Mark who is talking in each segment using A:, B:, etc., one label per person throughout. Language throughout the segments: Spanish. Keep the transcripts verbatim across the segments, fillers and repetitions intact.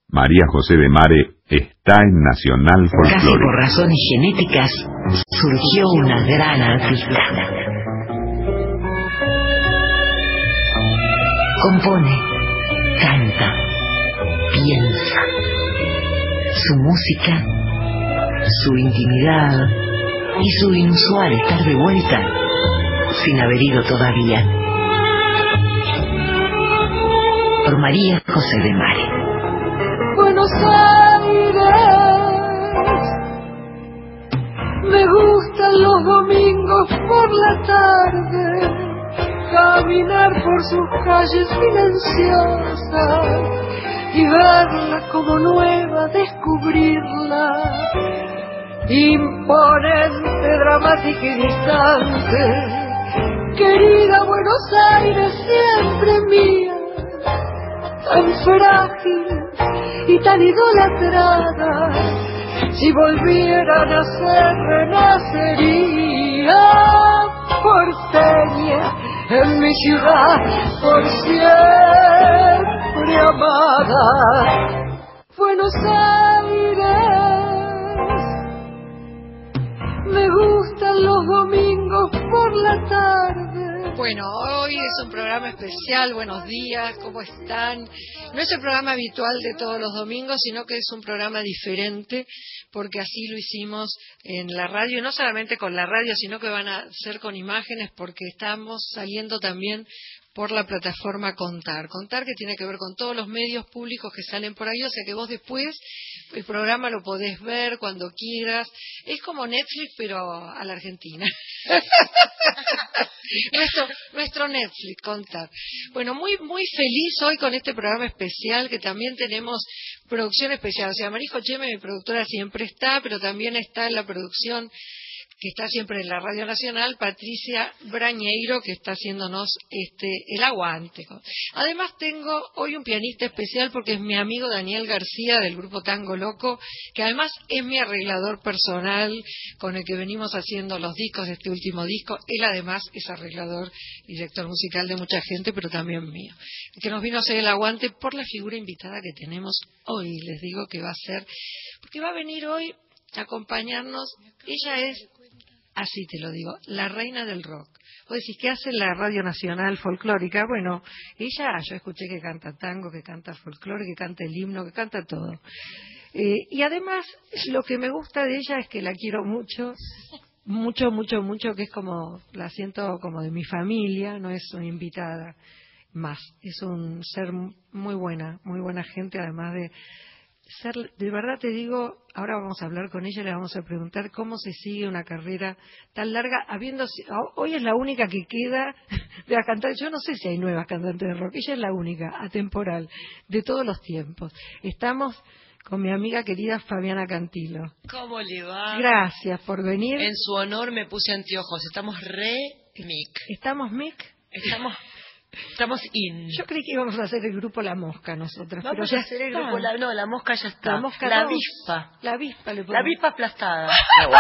A: María José de Mare está en Nacional
B: Casi por
A: Folclórica.
B: razones genéticas surgió una gran artista. Compone, canta, piensa. Su música, su intimidad y su inusual estar de vuelta sin haber ido todavía. Por María José de Mare.
C: Buenos Aires, me gustan los domingos por la tarde, caminar por sus calles silenciosas y verla como nueva, descubrirla, imponente, dramática y distante. Querida Buenos Aires, siempre mía, tan frágil y tan idolatrada, si volviera a nacer, renacería porteña en mi ciudad, por siempre amada. Buenos Aires, me gustan los domingos por la tarde.
D: Bueno, hoy es un programa especial. Buenos días, ¿cómo están? No es el programa habitual de todos los domingos, sino que es un programa diferente, porque así lo hicimos en la radio, y no solamente con la radio, sino que van a ser con imágenes, porque estamos saliendo también por la plataforma Contar. Contar, que tiene que ver con todos los medios públicos que salen por ahí, o sea que vos después el programa lo podés ver cuando quieras. Es como Netflix, pero a la Argentina. nuestro, nuestro Netflix, Contar. Bueno, muy muy feliz hoy con este programa especial, que también tenemos producción especial. O sea, Marijo Cheme, mi productora, siempre está, pero también está en la producción, que está siempre en la Radio Nacional, Patricia Brañeiro, que está haciéndonos este el aguante. Además tengo hoy un pianista especial, porque es mi amigo Daniel García, del grupo Tango Loco, que además es mi arreglador personal, con el que venimos haciendo los discos de este último disco. Él además es arreglador y director musical de mucha gente, pero también mío, que nos vino a hacer el aguante por la figura invitada que tenemos hoy. Les digo que va a ser, porque va a venir hoy a acompañarnos. Ella es, así te lo digo, la reina del rock. Vos decís, ¿qué hace la Radio Nacional Folclórica? Bueno, ella, yo escuché que canta tango, que canta folclore, que canta el himno, que canta todo. Eh, y además, lo que me gusta de ella es que la quiero mucho, mucho, mucho, mucho, que es como, la siento como de mi familia, no es una invitada más. Es un ser muy buena, muy buena gente, además de ser, de verdad te digo, ahora vamos a hablar con ella, le vamos a preguntar cómo se sigue una carrera tan larga, habiendo, hoy es la única que queda de las cantantes. Yo no sé si hay nuevas cantantes de rock, ella es la única, atemporal, de todos los tiempos. Estamos con mi amiga querida Fabiana Cantilo.
E: ¿Cómo le va?
D: Gracias por venir.
E: En su honor me puse anteojos, estamos re mic.
D: ¿Estamos mic?
E: Estamos... Estamos in.
D: Yo creí que íbamos a hacer el grupo La Mosca nosotras.
E: Vamos
D: pero ya
E: a hacer el
D: está.
E: grupo la, No, la mosca ya está.
D: La mosca
E: La
D: dos.
E: avispa.
D: La avispa le
E: La
D: ponemos.
E: avispa aplastada.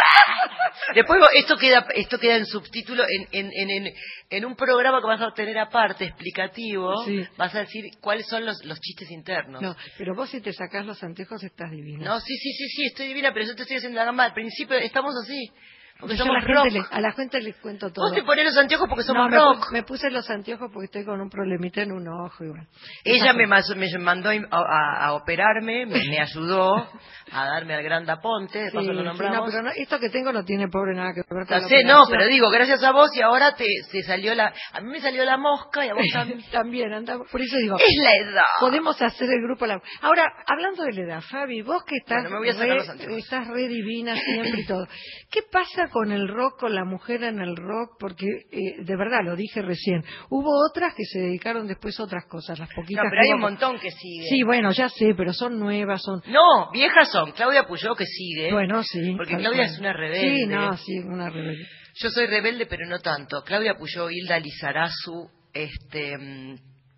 E: Después esto queda esto queda en subtítulo en, en, en, en, en un programa que vas a obtener aparte, explicativo.
D: Sí.
E: Vas a decir cuáles son los, los chistes internos.
D: No, pero vos si te sacás los anteojos estás divina.
E: No, sí, sí, sí, sí, estoy divina, pero yo te estoy haciendo la gamba. Al principio estamos así. Porque
D: Yo
E: somos
D: a, la
E: rock.
D: gente le, a la gente les cuento todo.
E: Vos te pones los anteojos porque somos
D: no,
E: rock.
D: Me, pu- me puse los anteojos porque estoy con un problemita en un ojo. Y bueno.
E: Ella me, mas- me mandó a, a- a operarme, me, me ayudó a darme al Gran Daponte, de
D: Sí,
E: paso lo
D: sí,
E: nombramos.
D: no, pero no, esto que tengo no tiene pobre nada que ver con
E: Ya
D: la
E: sé, no,
D: operación.
E: pero digo, gracias a vos y ahora te, te salió la... A mí me salió la mosca y a vos también.
D: También andamos, por eso digo,
E: Es la edad.
D: podemos hacer el grupo. La... Ahora, hablando de la edad, Fabi, vos que estás,
E: Bueno, me voy a sacar
D: re,
E: los anteojos.
D: estás re divina siempre y todo, ¿qué pasa con el rock, con la mujer en el rock? Porque, eh, de verdad, lo dije recién, hubo otras que se dedicaron después a otras cosas, las poquitas
E: No, pero hay
D: que
E: un
D: hubo-
E: montón que sigue.
D: Sí, bueno, ya sé, pero son nuevas, son...
E: No, viejas son. Claudia Puyó que sigue.
D: Bueno, sí.
E: Porque
D: tal
E: Claudia
D: cual.
E: es una rebelde.
D: Sí, no, sí, una rebelde.
E: Yo soy rebelde, pero no tanto. Claudia Puyó, Hilda Lizarazu, este... mm,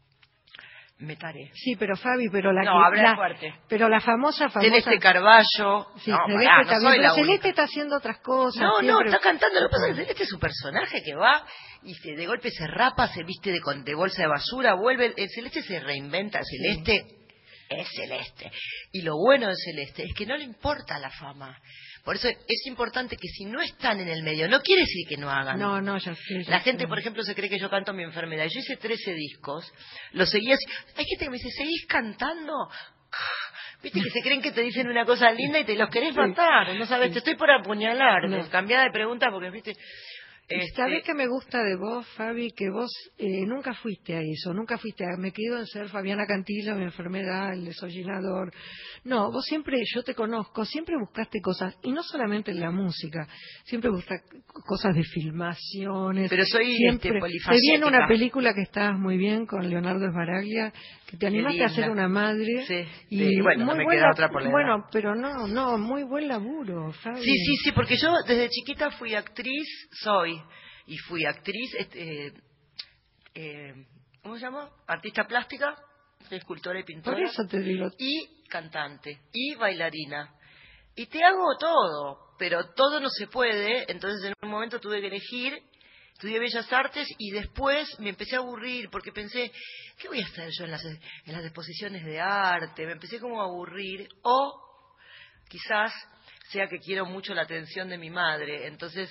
E: Metare.
D: Sí, pero Fabi, pero la
E: No,
D: que-
E: habla
D: la-
E: fuerte.
D: pero la famosa, famosa...
E: Celeste Carballo.
D: Sí,
E: no,
D: Celeste
E: pará,
D: está
E: no
D: bien,
E: soy
D: pero
E: la
D: Celeste
E: única.
D: está haciendo otras cosas.
E: No, no,
D: siempre-
E: está cantando. Lo que pasa es que Celeste es un personaje que va y se, de golpe se rapa, se viste de, con- de bolsa de basura, vuelve. El Celeste se reinventa. Celeste es Celeste. Y lo bueno de Celeste es que no le importa la fama. Por eso es importante que si no están en el medio, no quiere decir que no hagan.
D: No, no, ya sé. Ya
E: la gente,
D: sé.
E: por ejemplo, se cree que yo canto mi enfermedad. Yo hice trece discos, los seguía así. Hay gente que me dice, ¿seguís cantando? Viste que se creen que te dicen una cosa linda y te los querés matar. No sabes, te estoy por apuñalar.
D: No.
E: Cambiá de pregunta porque, viste...
D: Este... ¿Sabés qué me gusta de vos, Fabi? Que vos eh, nunca fuiste a eso, nunca fuiste a... Me quedo en ser Fabiana Cantilo, mi enfermedad, el desollinador. No, vos siempre, yo te conozco, siempre buscaste cosas, y no solamente en la música, siempre buscaste cosas de filmaciones.
E: Pero soy
D: siempre,
E: este, polifacética.
D: Te vi en una película que estabas muy bien con Leonardo Sbaraglia, que te animaste a ser una madre.
E: Sí,
D: y
E: sí, bueno, no me
D: buen
E: queda
D: la...
E: otra por la
D: Bueno,
E: edad.
D: pero no, no, muy buen laburo, Fabi.
E: Sí, sí, sí, porque yo desde chiquita fui actriz, soy, y fui actriz, este, eh, ¿cómo se llama? Artista plástica, escultora y pintora.
D: Por eso te digo.
E: Y cantante, y bailarina. Y te hago todo, pero todo no se puede, entonces en un momento tuve que elegir. Estudié Bellas Artes y después me empecé a aburrir porque pensé, ¿qué voy a hacer yo en las, en las exposiciones de arte? Me empecé como a aburrir. O quizás sea que quiero mucho la atención de mi madre. Entonces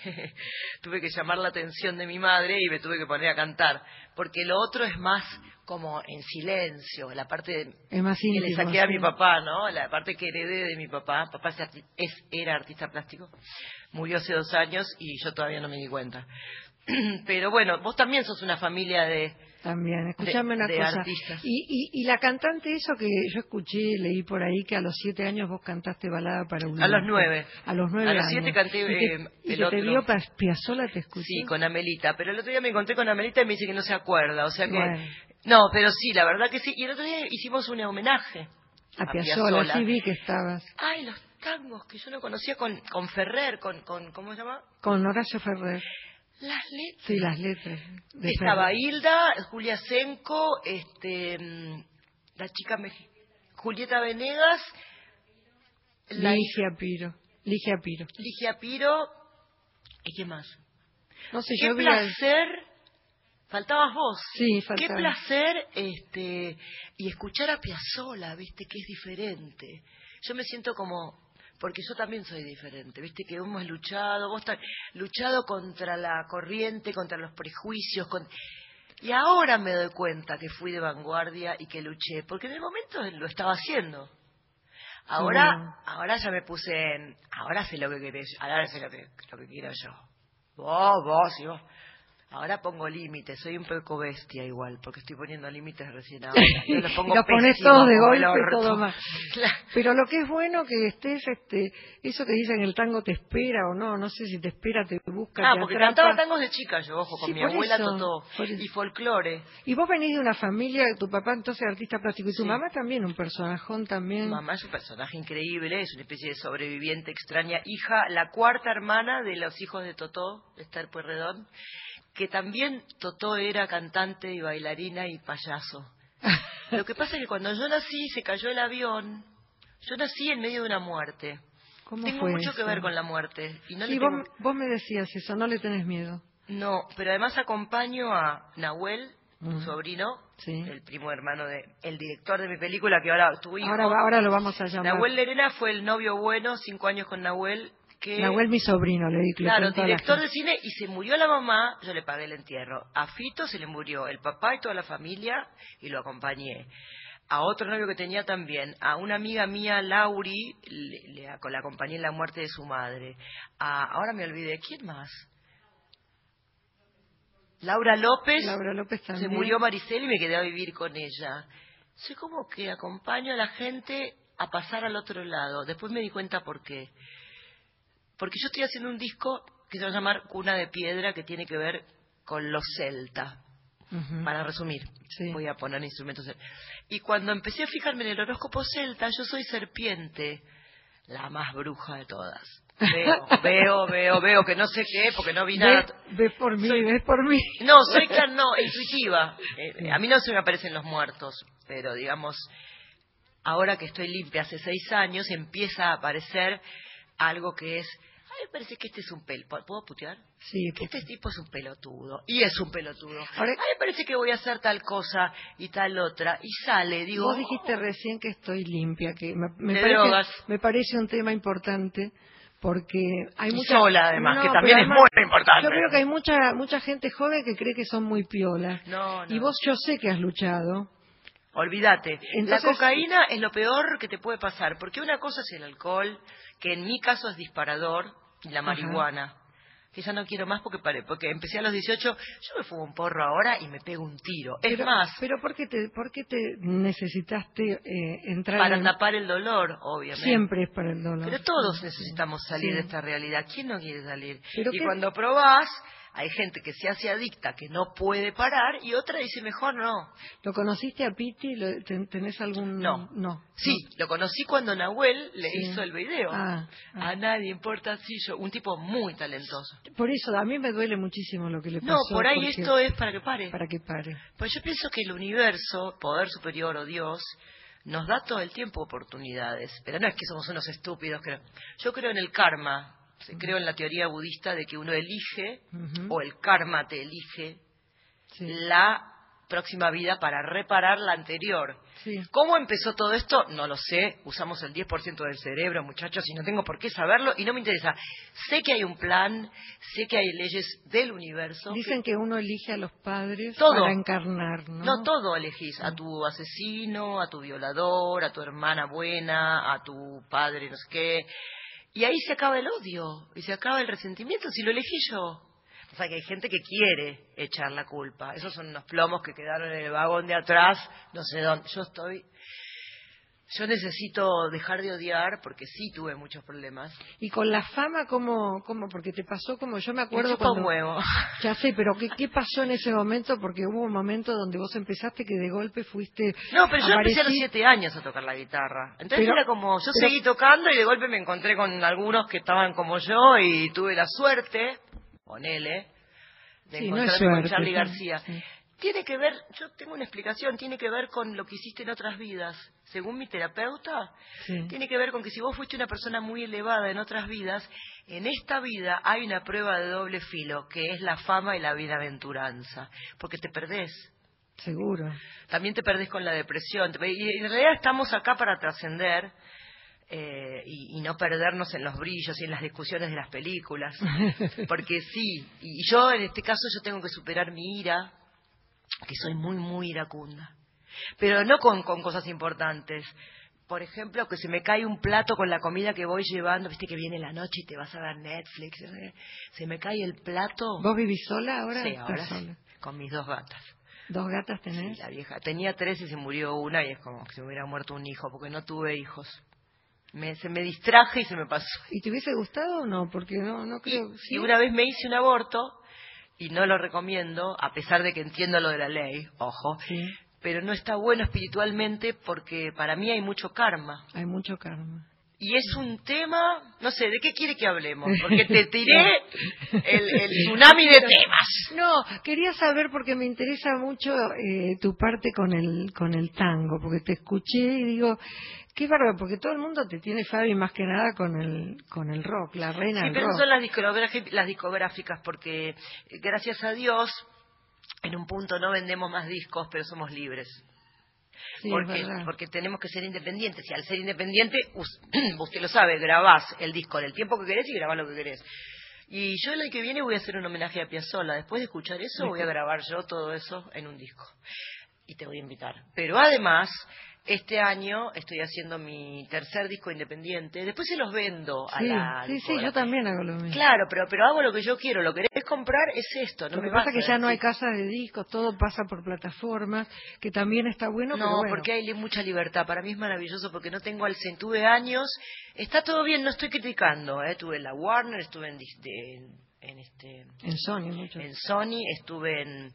E: tuve que llamar la atención de mi madre y me tuve que poner a cantar. Porque lo otro es más como en silencio, la parte de,
D: es más íntimo,
E: que le saqué a mi papá, ¿no? La parte que heredé de mi papá. Papá es, arti- es, era artista plástico. Murió hace dos años y yo todavía no me di cuenta. Pero bueno, vos también sos una familia de...
D: También, escuchame una
E: de
D: cosa.
E: artistas.
D: Y, y, y la cantante, eso que yo escuché, leí por ahí, que a los siete años vos cantaste balada para un
E: A los
D: loco.
E: nueve.
D: A los nueve
E: A los
D: años.
E: siete canté
D: ¿Y que,
E: eh,
D: y
E: el
D: que
E: otro.
D: te vio Piazzolla, te escuché?
E: Sí, con Amelita. Pero el otro día me encontré con Amelita y me dice que no se acuerda. O sea que...
D: Bueno.
E: No, pero sí, la verdad que sí. Y el otro día hicimos un homenaje
D: A
E: a
D: Piazzolla,
E: Piazzolla.
D: sí vi que estabas.
E: Ay, los tangos que yo no conocía con, con Ferrer, con, con... ¿Cómo se llama?
D: Con Horacio Ferrer.
E: Las letras.
D: Sí, las letras. De
E: Estaba
D: Ferrer.
E: Hilda, Julia Senco, este, mm, la chica mexicana, Julieta Venegas, la
D: Ligia Piro. Ligia Piro.
E: Ligia Piro, ¿y qué más?
D: No sé,
E: Qué
D: yo vi al-
E: placer, faltabas vos.
D: Sí,
E: Qué
D: faltaba.
E: placer, este, y escuchar a Piazzolla, viste, que es diferente. Yo me siento como, porque yo también soy diferente, viste, que hemos luchado, vos estás luchado contra la corriente, contra los prejuicios, con... y ahora me doy cuenta que fui de vanguardia y que luché, porque en el momento lo estaba haciendo. Ahora,
D: Bueno.
E: ahora ya me puse en, ahora sé lo que querés, ahora sé lo que, lo que quiero yo. Vos, vos y vos. Ahora pongo límites, soy un poco bestia igual, porque estoy poniendo límites recién ahora. Yo los pongo
D: Y los pones
E: pésimo,
D: todos de
E: como el
D: golpe,
E: orto.
D: todo más.
E: Claro.
D: Pero lo que es bueno que estés, este, eso que dicen el tango te espera o no, no sé si te espera, te busca,
E: Ah,
D: te
E: porque
D: atrapa.
E: cantaba tangos de chica yo, ojo, con
D: Sí,
E: mi
D: por
E: abuela
D: eso,
E: Totó,
D: por eso.
E: y folclore.
D: Y vos venís de una familia, tu papá entonces artista plástico y tu
E: Sí.
D: mamá también, un personajón también.
E: Mamá es un personaje increíble, es una especie de sobreviviente extraña, hija, la cuarta hermana de los hijos de Totó, de Esther Pueyrredón, que también Totó era cantante y bailarina y payaso. Lo que pasa es que cuando yo nací se cayó el avión, yo nací en medio de una muerte.
D: ¿Cómo
E: Tengo
D: fue
E: mucho
D: eso?
E: que ver con la muerte. Y no
D: Sí,
E: le
D: vos,
E: tengo...
D: vos me decías eso, no le tenés miedo.
E: No, pero además acompaño a Nahuel, tu
D: Mm.
E: sobrino,
D: Sí.
E: el primo hermano de el director de mi película, que ahora tu hijo.
D: Ahora, ahora lo vamos a llamar.
E: Nahuel Lerena fue el novio bueno, cinco años con Nahuel, que...
D: Nahuel, mi sobrino, le di le
E: Claro,
D: cuento a la
E: director de
D: gente.
E: cine, y se murió la mamá, yo le pagué el entierro. A Fito se le murió el papá y toda la familia, y lo acompañé. A otro novio que tenía también, a una amiga mía, Lauri, le, le, la acompañé en la muerte de su madre. A, ahora me olvidé, ¿quién más? Laura López,
D: Laura López
E: se
D: también.
E: murió Maricel y me quedé a vivir con ella. Soy como que acompaño a la gente a pasar al otro lado. Después me di cuenta por qué. Porque yo estoy haciendo un disco que se va a llamar Cuna de Piedra, que tiene que ver con los celta.
D: Ujú.
E: Para resumir,
D: Sí.
E: voy a poner instrumentos. Y cuando empecé a fijarme en el horóscopo celta, yo soy serpiente, la más bruja de todas. Veo, veo, veo, veo, que no sé qué, porque no vi nada.
D: Ve, ve por mí,
E: Soy-
D: ves por mí.
E: No, soy clar, no, intuitiva. Eh, a mí no se me aparecen los muertos, pero digamos, ahora que estoy limpia hace seis años, empieza a aparecer algo que es, ay, me parece que este es un pel... ¿Puedo putear?
D: Sí,
E: Que
D: porque-
E: este tipo es un pelotudo. Y es un pelotudo.
D: Ahora-
E: A mí me parece que voy a hacer tal cosa y tal otra. Y sale, digo...
D: Vos dijiste recién que estoy limpia, que me, me
E: De
D: parece,
E: drogas.
D: me parece un tema importante porque hay
E: Y
D: mucha
E: sola, además, que
D: pero
E: también es
D: además,
E: muy importante.
D: Yo creo que hay mucha mucha gente joven que cree que son muy piolas.
E: No, no.
D: Y vos yo sé que has luchado.
E: Olvídate.
D: Entonces-
E: La cocaína es lo peor que te puede pasar. Porque una cosa es el alcohol, que en mi caso es disparador, y la
D: Ajá.
E: marihuana. Que ya no quiero más porque paré, porque empecé a los dieciocho, yo me fumo un porro ahora y me pego un tiro. Es
D: Pero,
E: más,
D: pero ¿por qué te, por qué te necesitaste eh, entrar
E: para
D: en...
E: tapar el dolor, obviamente.
D: Siempre es para el dolor.
E: Pero todos necesitamos salir
D: Sí.
E: de esta realidad. ¿Quién no quiere salir?
D: Pero
E: y
D: qué-
E: cuando probás, hay gente que se hace adicta, que no puede parar, y otra dice, mejor no.
D: ¿Lo conociste a Piti? ¿Lo- ten- ¿Tenés algún...?
E: No.
D: No.
E: Sí, lo conocí cuando Nahuel le
D: Sí.
E: hizo el video.
D: Ah, ah.
E: A nadie importa si yo... Un tipo muy talentoso.
D: Por eso, a mí me duele muchísimo lo que le pasó.
E: No, por ahí
D: porque-
E: esto es para que pare.
D: Para que pare.
E: Pues yo pienso que el universo, poder superior o Dios, nos da todo el tiempo oportunidades. Pero no es que somos unos estúpidos. Que no. Yo creo en el karma. Creo en la teoría budista de que uno elige,
D: Ujú.
E: o el karma te elige,
D: Sí.
E: la próxima vida para reparar la anterior.
D: Sí.
E: ¿Cómo empezó todo esto? No lo sé. Usamos el diez por ciento del cerebro, muchachos, y no tengo por qué saberlo y no me interesa. Sé que hay un plan, sé que hay leyes del universo.
D: Dicen que uno elige a los padres
E: Todo.
D: para encarnar, ¿no?
E: No todo elegís. A tu asesino, a tu violador, a tu hermana buena, a tu padre, no sé qué. Y ahí se acaba el odio, y se acaba el resentimiento, si lo elegí yo. O sea, que hay gente que quiere echar la culpa. Esos son unos plomos que quedaron en el vagón de atrás, no sé dónde. Yo estoy... Yo necesito dejar de odiar porque sí tuve muchos problemas.
D: Y con la fama, ¿cómo? cómo? Porque te pasó como yo me
E: Me
D: acuerdo
E: chupa un
D: cuando...
E: huevo.
D: Ya sé, pero ¿qué, ¿qué pasó en ese momento? Porque hubo un momento donde vos empezaste que de golpe fuiste...
E: No, pero yo empecé a los
D: aparecí-
E: siete años a tocar la guitarra. Entonces
D: Pero-
E: era como, yo
D: pero-
E: seguí tocando y de golpe me encontré con algunos que estaban como yo y tuve la suerte, ponele, de
D: Sí, no es
E: encontrarme con
D: suerte,
E: Charly
D: sí,
E: García.
D: sí.
E: Tiene que ver, yo tengo una explicación, tiene que ver con lo que hiciste en otras vidas. Según mi terapeuta,
D: Sí.
E: tiene que ver con que si vos fuiste una persona muy elevada en otras vidas, en esta vida hay una prueba de doble filo, que es la fama y la bienaventuranza, porque te perdés.
D: Seguro.
E: También te perdés con la depresión. Te- Y en realidad estamos acá para trascender eh, y, y no perdernos en los brillos y en las discusiones de las películas. Porque sí, y yo en este caso yo tengo que superar mi ira, que soy muy, muy iracunda. Pero no con, con cosas importantes. Por ejemplo, que se me cae un plato con la comida que voy llevando, viste que viene la noche y te vas a ver Netflix, no sé qué. Se me cae el plato.
D: ¿Vos vivís sola ahora?
E: Sí,
D: ¿Estás
E: ahora sí,
D: sola?
E: con mis dos gatas.
D: ¿Dos gatas
E: Sí,
D: tenés?
E: la vieja. Tenía tres y se murió una y es como que se me hubiera muerto un hijo porque no tuve hijos. Me, se me distraje y se me pasó.
D: ¿Y te hubiese gustado o no? Porque no, no
E: Y,
D: creo... ¿sí?
E: y una vez me hice un aborto y no lo recomiendo, a pesar de que entiendo lo de la ley, ojo,
D: Sí,
E: pero no está bueno espiritualmente porque para mí hay mucho karma.
D: hay mucho karma.
E: Y es un tema, no sé, ¿de qué quiere que hablemos? Porque te tiré el, el tsunami de temas.
D: No, quería saber porque me interesa mucho eh, tu parte con el con el tango, porque te escuché y digo, qué bárbaro, porque todo el mundo te tiene, Fabi, más que nada con el con el rock, la reina
E: Sí,
D: del
E: pero
D: rock.
E: son las discográficas, las discográficas porque eh, gracias a Dios en un punto no vendemos más discos, pero somos libres.
D: Sí, es
E: porque,
D: verdad.
E: porque tenemos que ser independientes y al ser independiente, us- usted lo sabe, grabás el disco en el tiempo que querés y grabás lo que querés. Y yo el año que viene voy a hacer un homenaje a Piazzolla. Después de escuchar eso voy a grabar yo todo eso en un disco. Y te voy a invitar. Pero además, este año estoy haciendo mi tercer disco independiente. Después se los vendo a
D: Sí,
E: la
D: sí, sí,
E: discográfica.
D: yo también hago lo mismo.
E: Claro, pero, pero hago lo que yo quiero. Lo que querés comprar es esto. No
D: Lo
E: me
D: que pasa
E: vas
D: es que
E: a
D: ya no hay
E: decir-
D: casas de discos, todo pasa por plataformas, que también está bueno,
E: No,
D: pero bueno.
E: porque hay li- mucha libertad. Para mí es maravilloso porque no tengo al cen. Tuve años. Está todo bien, no estoy criticando. ¿eh? Estuve en la Warner, estuve en, dis- de- en, en este,
D: En Sony mucho.
E: en Sony, estuve en...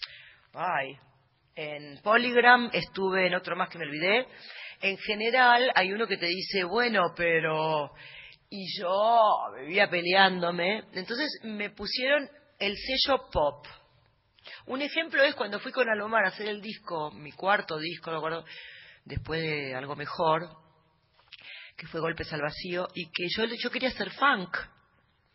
E: Ay, en Polygram, estuve en otro más que me olvidé. En general hay uno que te dice, bueno, pero... Y yo vivía peleándome. Entonces me pusieron el sello pop. Un ejemplo es cuando fui con Alomar a hacer el disco, mi cuarto disco, no me acuerdo, después de Algo Mejor, que fue Golpes al Vacío, y que yo, yo quería hacer funk.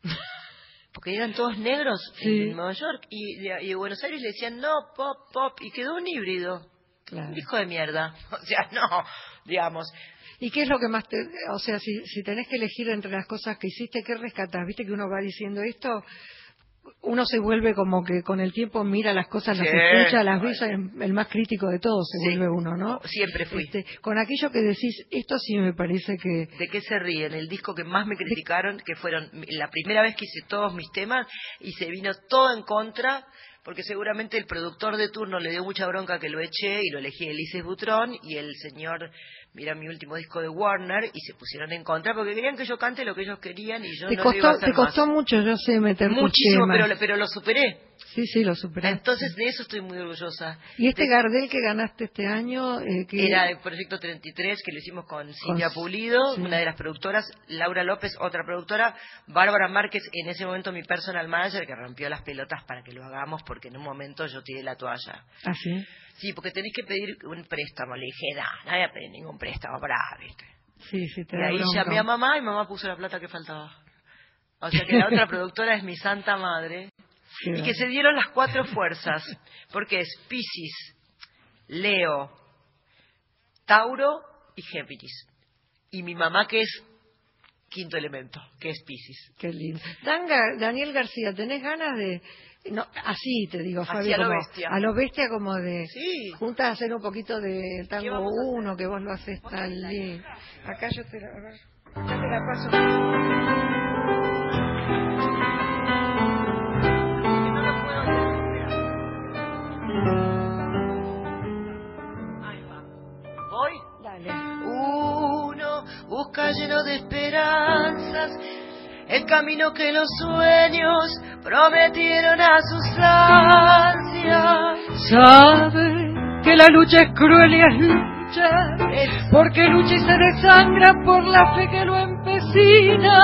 E: porque eran todos negros
D: Sí.
E: en Nueva York, y de, y de Buenos Aires le decían no, pop, pop, y quedó un híbrido.
D: Claro.
E: Un hijo de mierda. O sea, no, digamos.
D: ¿Y qué es lo que más te... O sea, si, si tenés que elegir entre las cosas que hiciste, ¿qué rescatás? ¿Viste que uno va diciendo esto? Uno se vuelve como que con el tiempo mira las cosas, las
E: Sí.
D: escucha, las ve, el, el más crítico de todos se
E: Sí.
D: vuelve uno, ¿no?
E: Siempre fui.
D: Este, con aquello que decís, esto sí me parece que...
E: ¿De qué se ríen? El disco que más me criticaron, que fueron la primera vez que hice todos mis temas, y se vino todo en contra, porque seguramente el productor de turno le dio mucha bronca que lo eché, y lo elegí Elises Butrón, y el señor... Mira mi último disco de Warner, y se pusieron en contra porque querían que yo cante lo que ellos querían, y yo
D: Te
E: no lo iba a
D: costó,
E: hacer
D: te costó
E: más.
D: mucho, yo sé, meter tus
E: Muchísimo,
D: temas.
E: pero, pero lo superé.
D: Sí, sí, lo superaste.
E: Entonces de eso estoy muy orgullosa.
D: ¿Y este
E: De-
D: Gardel que ganaste este año? Eh, que...
E: Era el Proyecto treinta y tres, que lo hicimos con Silvia Pulido,
D: sí.
E: una de las productoras, Laura López, otra productora, Bárbara Márquez, en ese momento mi personal manager, que rompió las pelotas para que lo hagamos, porque en un momento yo tiré la toalla.
D: ¿Ah, sí?
E: Sí, porque tenés que pedir un préstamo. Le dije, no, no voy a pedir ningún préstamo, pará, ¿viste?
D: Sí, sí, te
E: Y
D: da
E: ahí
D: bronca.
E: llamé a mamá y mamá puso la plata que faltaba. O sea que la otra productora es mi santa madre.
D: Sí,
E: Y que se dieron las cuatro fuerzas, porque es Piscis, Leo, Tauro y Géminis. Y mi mamá que es quinto elemento, que es Piscis.
D: Qué lindo. Danga, Daniel García, ¿tenés ganas de... No, así te digo,
E: Así
D: Fabio,
E: a lo
D: como,
E: bestia.
D: a lo bestia como de...
E: Sí.
D: Juntas a hacer un poquito de
E: ¿Qué
D: tango
E: vamos a hacer?
D: uno, que vos lo haces tan lindo. Acá yo te la, a ver, acá te la paso.
E: ¿Voy?
D: Dale.
E: Uno busca lleno de esperanzas el camino que los sueños prometieron a sus ansias.
C: Sabe que la lucha es cruel y es lucha, porque lucha y se desangra por la fe que lo empecina.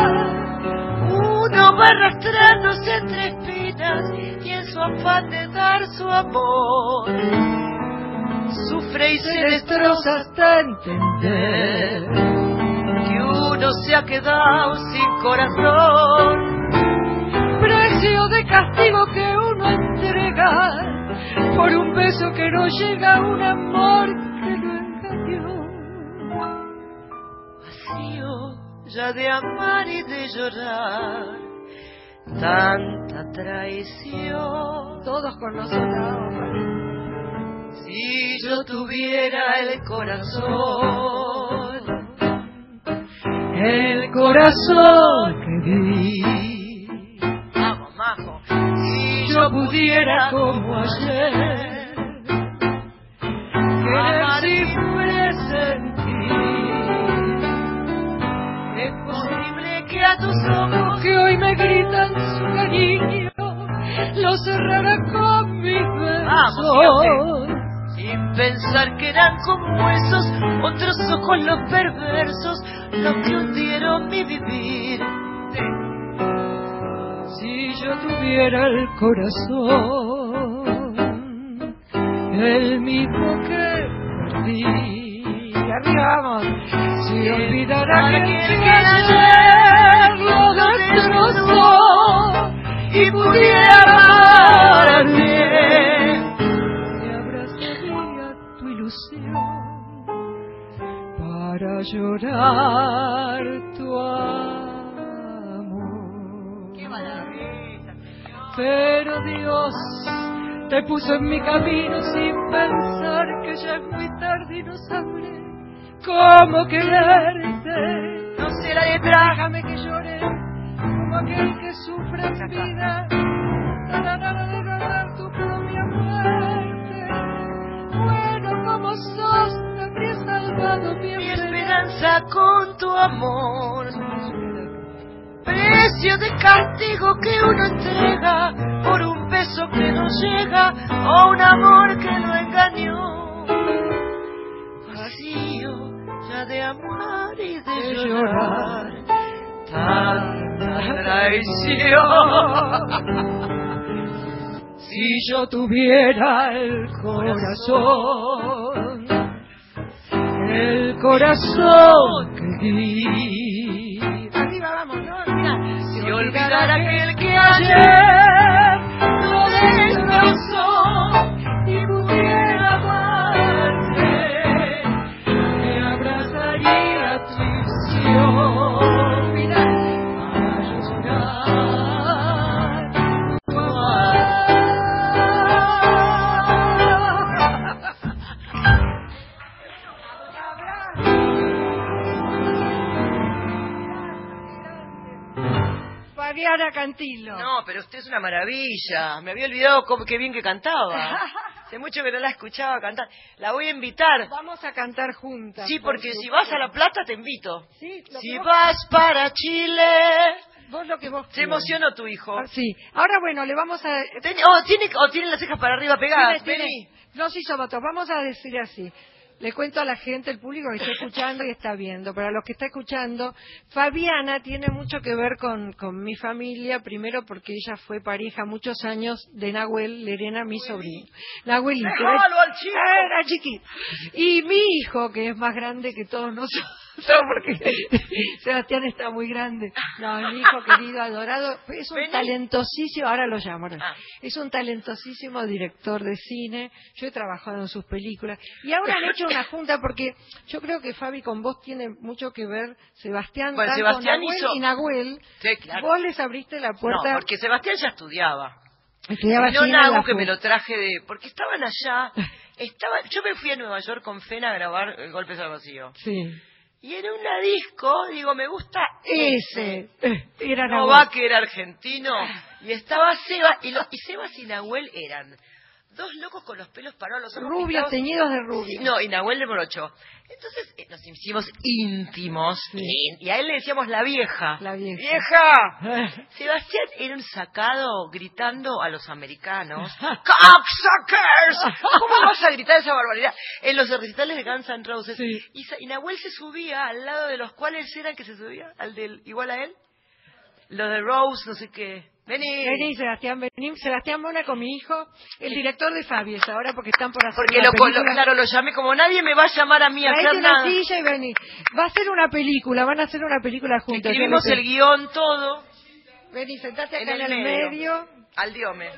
E: Uno va arrastrándose entre espinas y en su afán de dar su amor sufre y se destroza
C: hasta entender
E: que uno se ha quedado sin corazón.
C: precio de castigo que uno entrega por un beso que no llega a un amor que lo engañó.
E: Vacío ya de amar y de llorar, tanta traición.
D: Todos con nosotros.
E: Si yo tuviera el corazón,
C: El corazón que di,
E: vamos, majo.
C: si yo pudiera como ayer querer siempre sentir,
E: Es posible que a tus ojos
C: que hoy me gritan su cariño, lo cerrara con mis
E: Vamos,
C: besos.
E: sin pensar que eran como esos otros ojos los perversos los que hundieron mi vivir.
C: Si yo tuviera el corazón, el mismo que perdí,
D: Y arriba vamos.
C: si olvidara
E: Para
C: que
E: quien
C: el
E: que
C: ayer lo destrozó
E: y pudiera amarte,
C: te abrazaría tu ilusión para llorar tu amor.
E: qué maravilla, señor.
C: Pero Dios te puso en mi camino sin pensar que ya es muy tarde y no sabré cómo quererte.
E: No sé la letra.
C: Déjame que llore como aquel que sufre en vida, tratará de ganar tu propia muerte. Bueno como sos, te habría salvado mi
E: Mi
C: esperanza.
E: esperanza con tu amor, precio de castigo que uno entrega por un beso que no llega o un amor que lo engañó. Vacío ya de amar y de llorar, tanta traición.
C: Si yo tuviera el corazón, el corazón que di,
D: Arriba vamos, ¿no? Mira.
E: Si olvidar aquel que ayer lo destrozó y pudiera amarte, me abrazaría traición. Mira,
D: Fabiana Cantilo.
E: no, pero usted es una maravilla. Me había olvidado cómo, qué bien que cantaba. Hace mucho que no la escuchaba cantar. La voy a invitar.
D: Vamos a cantar juntas.
E: Sí,
D: por
E: porque si
D: supuesto.
E: vas a La Plata te invito.
D: Sí, lo
E: Si
D: que vos-
E: vas para Chile.
D: Vos lo que vos
E: Se
D: quieras.
E: emocionó tu hijo.
D: Ah, sí. Ahora, bueno, le vamos a...
E: Ten- oh, tiene, o tiene las cejas para arriba pegadas.
D: Tiene-
E: Vení.
D: tiene- No, sí, Sobato, vamos a decir así. Le cuento a la gente, el público que está escuchando y está viendo. Para los que está escuchando, Fabiana tiene mucho que ver con, con mi familia, primero porque ella fue pareja muchos años de Nahuel Lerena, mi sobrino. Nahuelito.
E: Déjalo al chico.
D: Era chiquito. Y mi hijo, que es más grande que todos nosotros, porque Sebastián está muy grande. No, mi hijo querido, adorado, es un
E: Vení.
D: talentosísimo, ahora lo llamo, ahora.
E: Ah.
D: Es un talentosísimo director de cine. Yo he trabajado en sus películas. Y ahora han hecho una junta porque yo creo que Fabi con vos tiene mucho que ver. Sebastián,
E: Bueno,
D: tanto
E: Sebastián
D: Nahuel
E: hizo-
D: y Nahuel.
E: Sí, claro.
D: Vos les abriste la puerta.
E: No, porque Sebastián ya estudiaba.
D: Estudiaba
E: No,
D: cine en la
E: Nagu, que
D: F U.
E: me lo traje de... Porque estaban allá... Estaba, yo me fui a Nueva York con Fena a grabar eh, Golpes al Vacío.
D: Sí.
E: Y en una disco, digo, me gusta
D: Ese. Eh, Era
E: No
D: Nahuel.
E: va que era argentino. Y estaba Seba, y, lo- y Sebas y Nahuel eran dos locos con los pelos parados, los ojos
D: Rubios,
E: pintados.
D: teñidos de rubio.
E: No, y Nahuel de Morocho. Entonces eh, nos hicimos íntimos. Y, y a él le decíamos la vieja.
D: La vieja.
E: ¡Vieja! Sebastián era un sacado gritando a los americanos. ¡Cocksuckers! ¿Cómo vas a gritar esa barbaridad? En los recitales de Guns N' Roses.
D: Sí.
E: Y, Sa- y Nahuel se subía al lado de los cuales eran que se subía, al del igual a él. Lo de Rose, no sé qué. Vení.
D: Vení, Sebastián, vení. Sebastián Mona con mi hijo, el director de Fabi, es ahora porque están por hacer
E: Porque
D: una
E: lo, lo-
D: película.
E: claro, lo llamé como nadie me va a llamar a mí a
D: Traete
E: hacer
D: una
E: nada.
D: silla y vení. Va a ser una película, van a hacer una película juntos.
E: Escribimos
D: Yo le
E: el guión, todo,
D: Vení, sentate acá
E: en
D: en
E: el
D: el
E: medio.
D: medio.
E: al diome.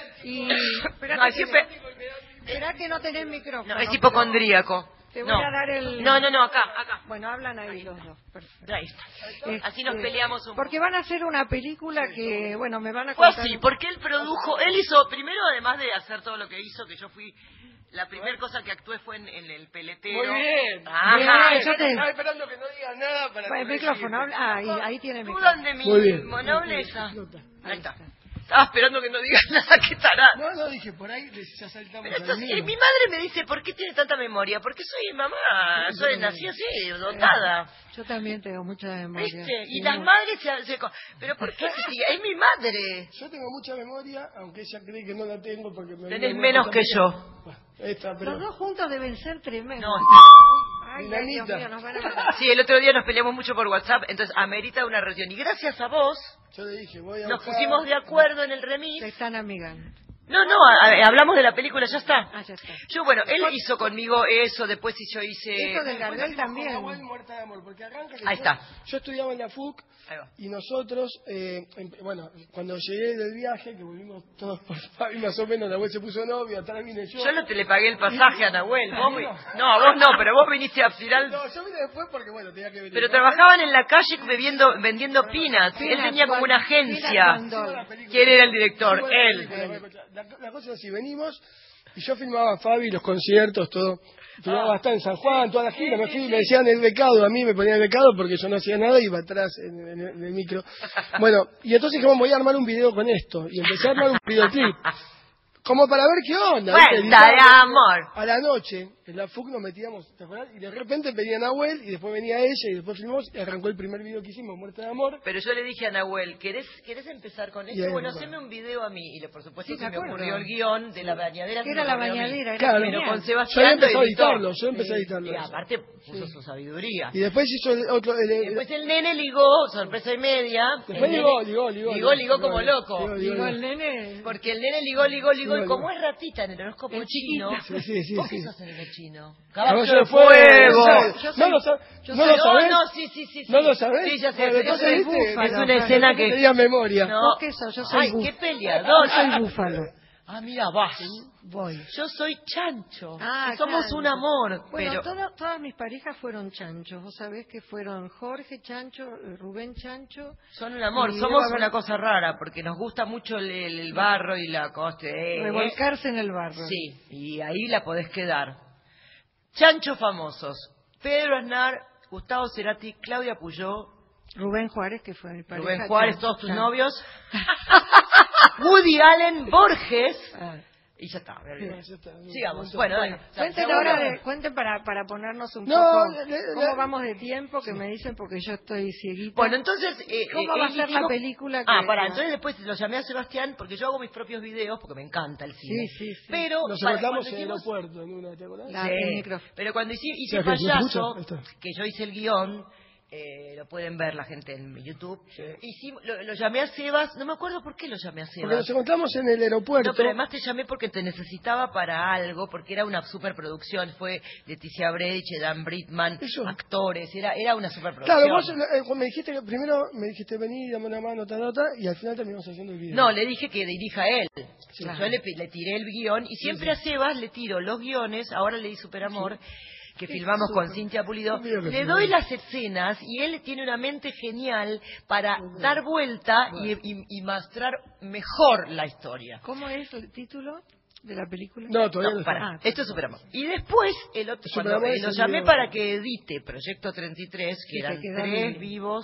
D: Y espera
E: No,
D: que,
E: siempre-
D: esperá que no tenés micrófono.
E: No, es hipocondríaco.
D: Te voy
E: No.
D: a dar el...
E: No, no, no, acá, acá.
D: Bueno, hablan ahí los dos. Perfecto.
E: Ahí está.
D: Este,
E: Así nos peleamos un
D: Porque van a hacer una película que, bueno, me van a
E: Fue
D: contar...
E: así, porque él produjo, él hizo, primero además de hacer todo lo que hizo, que yo fui, la primera cosa que actué fue en, en el peletero.
F: Muy bien.
E: Ajá.
D: Bien, yo te-
F: Estaba esperando que no digas nada para...
D: Bueno, el
F: poder
D: micrófono,
F: seguir.
D: habla- ah, ahí, ahí tiene el
E: ¿Tú
D: micrófono.
E: dónde mi
F: Muy bien.
E: monoblesa?
D: Ahí
E: Ahí está.
D: está.
E: Estaba esperando que no digas nada, que tará.
F: No, no, dije, por ahí ya saltamos
E: Esto
F: al
E: sí,
F: mío.
E: mi madre me dice, ¿por qué tiene tanta memoria? Porque soy mamá, soy nací así, dotada.
D: Yo también tengo mucha memoria.
E: ¿Viste? Y
D: Sí,
E: las
D: mu-
E: madres se... se co- ¿Pero por qué? Sí, es mi madre.
F: Yo tengo mucha memoria, aunque ella cree que no la tengo porque me...
E: Tenés
F: me-
E: menos
F: me-
E: que yo.
F: Bueno, esta, pero...
D: Los dos juntos deben ser tremendos.
E: No.
D: Ay, ay,
F: Dinamita.
D: Dios mío, nos van a matar.
E: Sí, el otro día nos peleamos mucho por WhatsApp, entonces amerita una reunión. Y gracias a vos,
F: Yo le dije, voy a
E: nos
F: buscar-
E: pusimos de acuerdo en el remis.
D: Se están amigando.
E: No, no, a- a- hablamos de la película, ya está.
D: Ah, ya está.
E: Yo, bueno, él hizo conmigo eso, después y yo hice...
D: Esto del Gardel también.
F: Nahuel muerta de amor, porque arranca que
E: Ahí
F: yo,
E: está.
F: yo estudiaba en la F U C
E: Ahí va.
F: y nosotros, eh, em- bueno, cuando llegué del viaje, que volvimos todos por Fabi, más o menos, Nahuel se puso novio, atrás vine yo.
E: Yo no te le pagué el pasaje a Nahuel. Vos vi- No, a vos no, pero vos viniste a final...
F: No, yo vine después porque, bueno, tenía que venir.
E: Pero trabajaban en la calle bebiendo, vendiendo peanuts. Él
D: Peanuts,
E: tenía como una
D: cuando-
E: agencia.
D: Peanuts cuando-
F: ¿Quién
E: ¿Quién era el director?
F: Sí, bueno,
E: Él.
F: La, la- la cosa es así, venimos y yo filmaba a Fabi, los conciertos, todo. Filmaba
E: Ah.
F: hasta en San Juan, toda la gira, me fui, me decían el becado, a mí me ponían el becado porque yo no hacía nada y iba atrás en, en- en el micro. Bueno, y entonces dijimos, voy a armar un video con esto. Y empecé a armar un videoclip. Como para ver qué onda. ¿viste?
E: Cuenta de
F: Editaba.
E: amor.
F: A la noche, en la F U C nos metíamos, ¿te acuerdas? Y de repente venía Nahuel, y después venía ella, y después filmamos, y arrancó el primer video que hicimos, Muerte de Amor.
E: Pero yo le dije a Nahuel, ¿querés, ¿querés empezar con
F: Y
E: esto?
F: ahí,
E: Bueno,
F: bueno.
E: haceme un video a mí. Y le, por supuesto
D: Sí,
E: se
D: me
E: me
D: acuerdo.
E: ocurrió el guión de la bañadera.
D: Que
E: se
D: era
E: me
D: la
E: ocurrió a mí.
D: bañadera, era
F: Claro.
D: genial.
E: Pero con
F: Yo
E: Sebastián
F: había empezado a
E: lo editó.
F: editarlo, yo empecé a
E: Sí.
F: editarlo.
E: Y aparte puso su sabiduría.
F: Y después hizo el otro, el- el-
E: Después el nene ligó, sorpresa y media.
F: Después
E: El
F: ligó,
E: nene-
F: ligó, ligó.
E: Ligó, ligó como loco.
F: Ligó, ligó,
D: Digo,
F: ligó.
D: el nene...
E: Porque el nene ligó, ligó, ligó, Porque como es ratita en el horóscopo
D: Es
E: chino,
F: Sí, sí, sí,
E: ¿vos qué
F: sí.
E: sos en el chino?
F: Caballo
E: Caballo de
F: de fuego.
E: fuego.
D: Yo soy-
F: No lo sabes.
D: yo
F: No
D: soy-
F: lo sabés.
E: No, no, sí, sí, sí.
F: ¿No
E: sí.
F: lo sabés?
E: Sí, ya sé.
F: Bueno,
E: es-
F: entonces,
E: es,
F: viste,
E: es
D: búfalo,
E: una escena que...
F: tenía memoria.
E: No.
D: ¿Vos qué sos? Yo soy
E: Ay,
D: búfalo.
E: qué peleador.
D: Yo soy búfalo.
E: Ah, mira, vas.
D: Voy.
E: Yo soy chancho.
D: Ah,
E: Y somos
D: claro.
E: un amor.
D: Bueno,
E: pero...
D: toda- todas mis parejas fueron chanchos. Vos sabés que fueron Jorge Chancho, eh, Rubén Chancho.
E: Son un amor,
D: Y
E: somos
D: Eva Ver-
E: una cosa rara, porque nos gusta mucho el, el- el barro y la costa. eh, eh.
D: Revolcarse en el barro.
E: Sí, y ahí la podés quedar. Chanchos famosos. Pedro Aznar, Gustavo Cerati, Claudia Puyó,
D: Rubén Juárez, que fue mi pareja.
E: Rubén Juárez,
D: chancho,
E: todos tus
D: chancho.
E: novios. Woody Allen, Borges.
D: Ah.
E: Y ya está. me
F: Sí,
E: olvidé.
F: ya está.
E: Sigamos. Bueno,
D: Bueno,
E: dale.
D: cuenten
E: ¿Seguro?
D: ahora, de, cuenten para, para ponernos un
F: No,
D: poco
F: le- le-
D: cómo
F: le-
D: vamos de tiempo, que me dicen porque yo estoy cieguita.
E: Bueno, entonces... eh,
D: ¿Cómo
E: eh,
D: va a
E: él
D: ser
E: dijo-
D: la película que-
E: Ah, para, entonces después lo llamé a Sebastián, porque yo hago mis propios videos, porque me encanta el cine.
D: Sí, sí, sí.
E: Pero...
F: Nos
E: para-
F: encontramos
E: cuando
F: en el
E: hicimos-
F: aeropuerto en una, ¿te acordás?
D: La-
E: Sí,
D: el micrófono.
E: pero cuando hice, hice
F: O sea, que se
E: payaso,
F: escucha, ahí está.
E: que yo hice el guión, eh, lo pueden ver la gente en mi YouTube,
F: Sí.
E: hicimos, lo, lo llamé a Sebas, no me acuerdo por qué lo llamé a
F: Porque
E: Sebas.
F: nos encontramos en el aeropuerto.
E: No, pero además te llamé porque te necesitaba para algo, porque era una superproducción, fue Leticia Breche, Dan Britman,
F: Eso.
E: actores, era, era una superproducción.
F: Claro, vos eh, cuando me dijiste que primero me dijiste vení, dame una mano, ta, nota, y al final terminamos haciendo el video.
E: No, le dije que dirija él.
D: Claro.
E: Yo le, pi- le tiré el guión y siempre a Sebas le tiro los guiones, ahora le di Superamor, que filmamos con Cintia Pulido,
F: Mira que
E: le
F: sí.
E: doy las escenas y él tiene una mente genial para dar vuelta y, y- y mostrar mejor la historia.
D: ¿Cómo es el título de la película?
F: No, todavía
E: No,
F: no.
E: para,
D: Ah,
E: esto es Superamor. Y después, el otro, cuando
F: Superamor
E: eh,
F: es
E: lo
F: el
E: llamé
F: video.
E: para que edite Proyecto treinta y tres, que
D: Y te
E: eran
D: quedó
E: tres
D: libre.
E: vivos,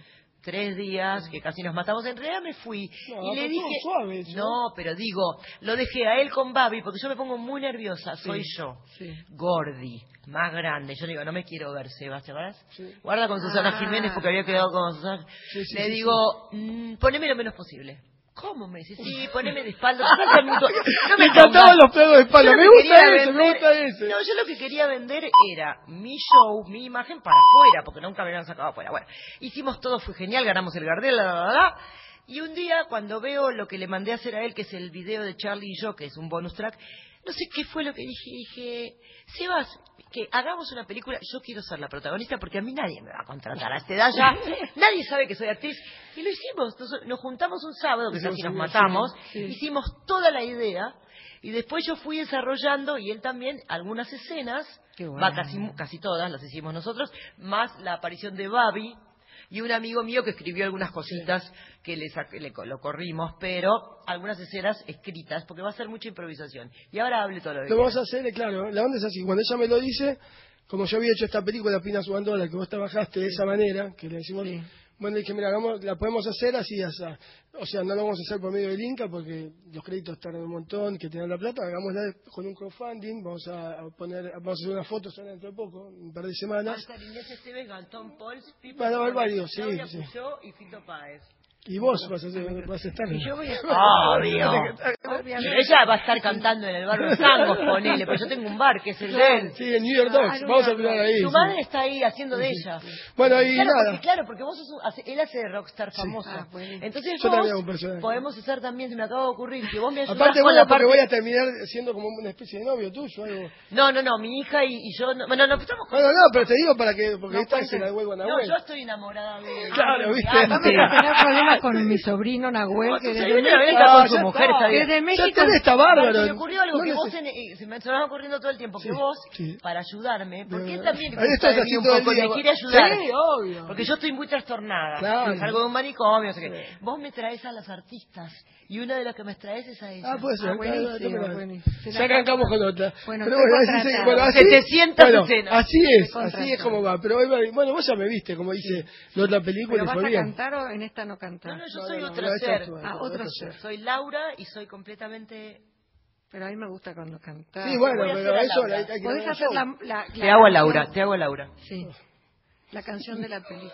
E: tres días, que casi nos matamos. En realidad me fui
F: No,
E: y le
F: pero
E: dije...
F: todo suave eso.
E: No, pero digo, lo dejé a él con Babi, porque yo me pongo muy nerviosa, soy yo.
D: Sí.
E: Gordi, más grande. Yo le digo, no me quiero ver, Sebas, ¿te acuerdas?
F: Sí.
E: Guarda con Susana
D: Ah.
E: Jiménez porque había quedado con Susana.
F: Sí, sí,
E: le
F: sí,
E: digo, mm, poneme lo menos posible. ¿Cómo me dice? Sí, poneme de espalda. No me, no
F: Me encantaban
E: pongas.
F: los pedos de espalda.
E: Yo lo
F: Me
E: que
F: gusta
E: quería
F: ese, me
E: vender-
F: gusta ese.
E: No, yo lo que quería vender era mi show, mi imagen para afuera, porque nunca me habían sacado afuera. Bueno, hicimos todo, fue genial, ganamos el Gardel, la, la, la, la. Y un día, cuando veo lo que le mandé a hacer a él, que es el video de Charlie y yo, que es un bonus track, no sé qué fue lo que dije. Dije, Sebas, que hagamos una película, yo quiero ser la protagonista porque a mí nadie me va a contratar a esta edad ya. Nadie sabe que soy actriz. Y lo hicimos. Nos, nos juntamos un sábado, que casi nos matamos. Hicimos toda la idea. Y después yo fui desarrollando, y él también, algunas escenas.
D: Qué bueno.
E: Va, casi, casi todas las hicimos nosotros. Más la aparición de Babi. Y un amigo mío que escribió algunas cositas que le, saqué- le co- lo corrimos, pero algunas escenas escritas, porque va a ser mucha improvisación. Y ahora hable todo lo que
F: Lo vamos a
E: quieras.
F: hacer, eh, claro, la onda es así. Cuando ella me lo dice, como yo había hecho esta película, Pina Subandola, que vos trabajaste de esa manera, que le decimos,
D: Sí.
F: bueno, le dije, mira, hagamos- la podemos hacer así, así. O sea, no lo vamos a hacer por medio del Inca, porque los créditos tardan un montón, que tengan la plata, hagámosla con un crowdfunding, vamos a a poner, vamos a hacer unas fotos ahora dentro de poco, un par de semanas.
E: Faltan Inés Esteves, Gantón Pols, Pipo
F: Van a haber
E: Suárez,
F: varios, sí,
E: Claudia
F: sí.
E: Puyó y Fito Páez.
F: Y vos vas a, hacer- vas a estar.
D: Y yo voy a estar...
E: Obvio.
D: Obviamente.
E: Ella va a estar cantando en el bar de tangos, ponele, pero yo tengo un bar que es el de él.
F: Sí, en New York Dogs,
D: Ah,
F: vamos a
D: New York
F: filmar ahí.
E: Su
F: sí.
E: madre está ahí haciendo de ella.
F: Bueno, y
E: Claro,
F: nada.
E: porque, claro, porque vos sos un- hace- él hace de rockstar famoso.
D: Ah, bueno.
E: Entonces
F: Yo también hago un
E: vos
F: personaje.
E: podemos hacer también, se me acaba de ocurrir, que vos me ayudás
F: Aparte,
E: con
F: bueno,
E: la
F: porque
E: parte...
F: voy a terminar siendo como una especie de novio tuyo, algo.
E: No, no, no, mi hija y, y yo... No, bueno, no, estamos con...
F: Bueno, no, pero te digo para que, porque
E: no,
F: esta
E: cuenten-
F: se la devuelvo a
E: no,
F: Nahuel.
E: yo estoy enamorada de...
F: Claro, ¿viste?
E: de
D: Vamos
E: antes.
D: a tener problemas con mi sobrino Nahuel,
E: No,
D: que
E: tu
D: desde
E: sobrino Nahuel
D: México...
E: está con
F: Ah,
E: su
F: ya
E: mujer,
F: está.
E: está bien.
D: Desde México...
F: Ya tenés, está bárbaro.
E: Se me ocurrió algo
F: No
E: que
F: neces-
E: vos, en- eh, se me se me va ocurriendo todo el tiempo, que
F: Sí,
E: vos,
F: sí.
E: para ayudarme, porque él
F: Bien.
E: también
F: Ahí
E: gusta
F: estás
E: de
F: así
E: mí un
F: todo el
E: poco,
F: día.
E: me quiere ayudar.
F: Sí, obvio.
E: Porque yo estoy muy trastornada.
F: Claro.
E: Salgo de un manicomio, no sé qué. Vos me traes a las artistas, y una de las que me traes es a ella.
F: Ah, puede ser.
D: Ah,
F: claro,
D: buenísimo,
F: claro.
D: buenísimo. Se la
F: Ya arrancamos con otra.
D: Bueno,
F: Pero
D: estoy
F: bueno, así, se-
D: contratada.
F: bueno, así,
E: setecientas
F: bueno,
E: escenas.
F: así es,
D: Estoy
F: así es
D: contratada.
F: como va. Pero hoy- bueno, vos ya me viste, como dice la otra película,
D: ¿Pero
F: y
D: vas
F: fue
D: a
F: bien.
D: cantar o en esta no
E: No,
D: cantar?
E: no, yo
F: No,
E: soy
F: no, no,
E: otro
F: no, esto
E: ser.
F: actúa,
D: Ah,
F: esto
D: otro
F: actúa.
D: ser.
E: Soy Laura y soy completamente...
D: Pero a mí me gusta cuando cantás.
F: Sí, bueno,
E: voy a
F: pero
E: hacer a
F: eso
E: Laura.
F: hay, hay que
D: Podés
F: dar
D: hacer
F: show.
D: la, la, la
E: Te hago a
D: canción-
E: Laura, te hago a Laura.
D: Sí. La canción de la película.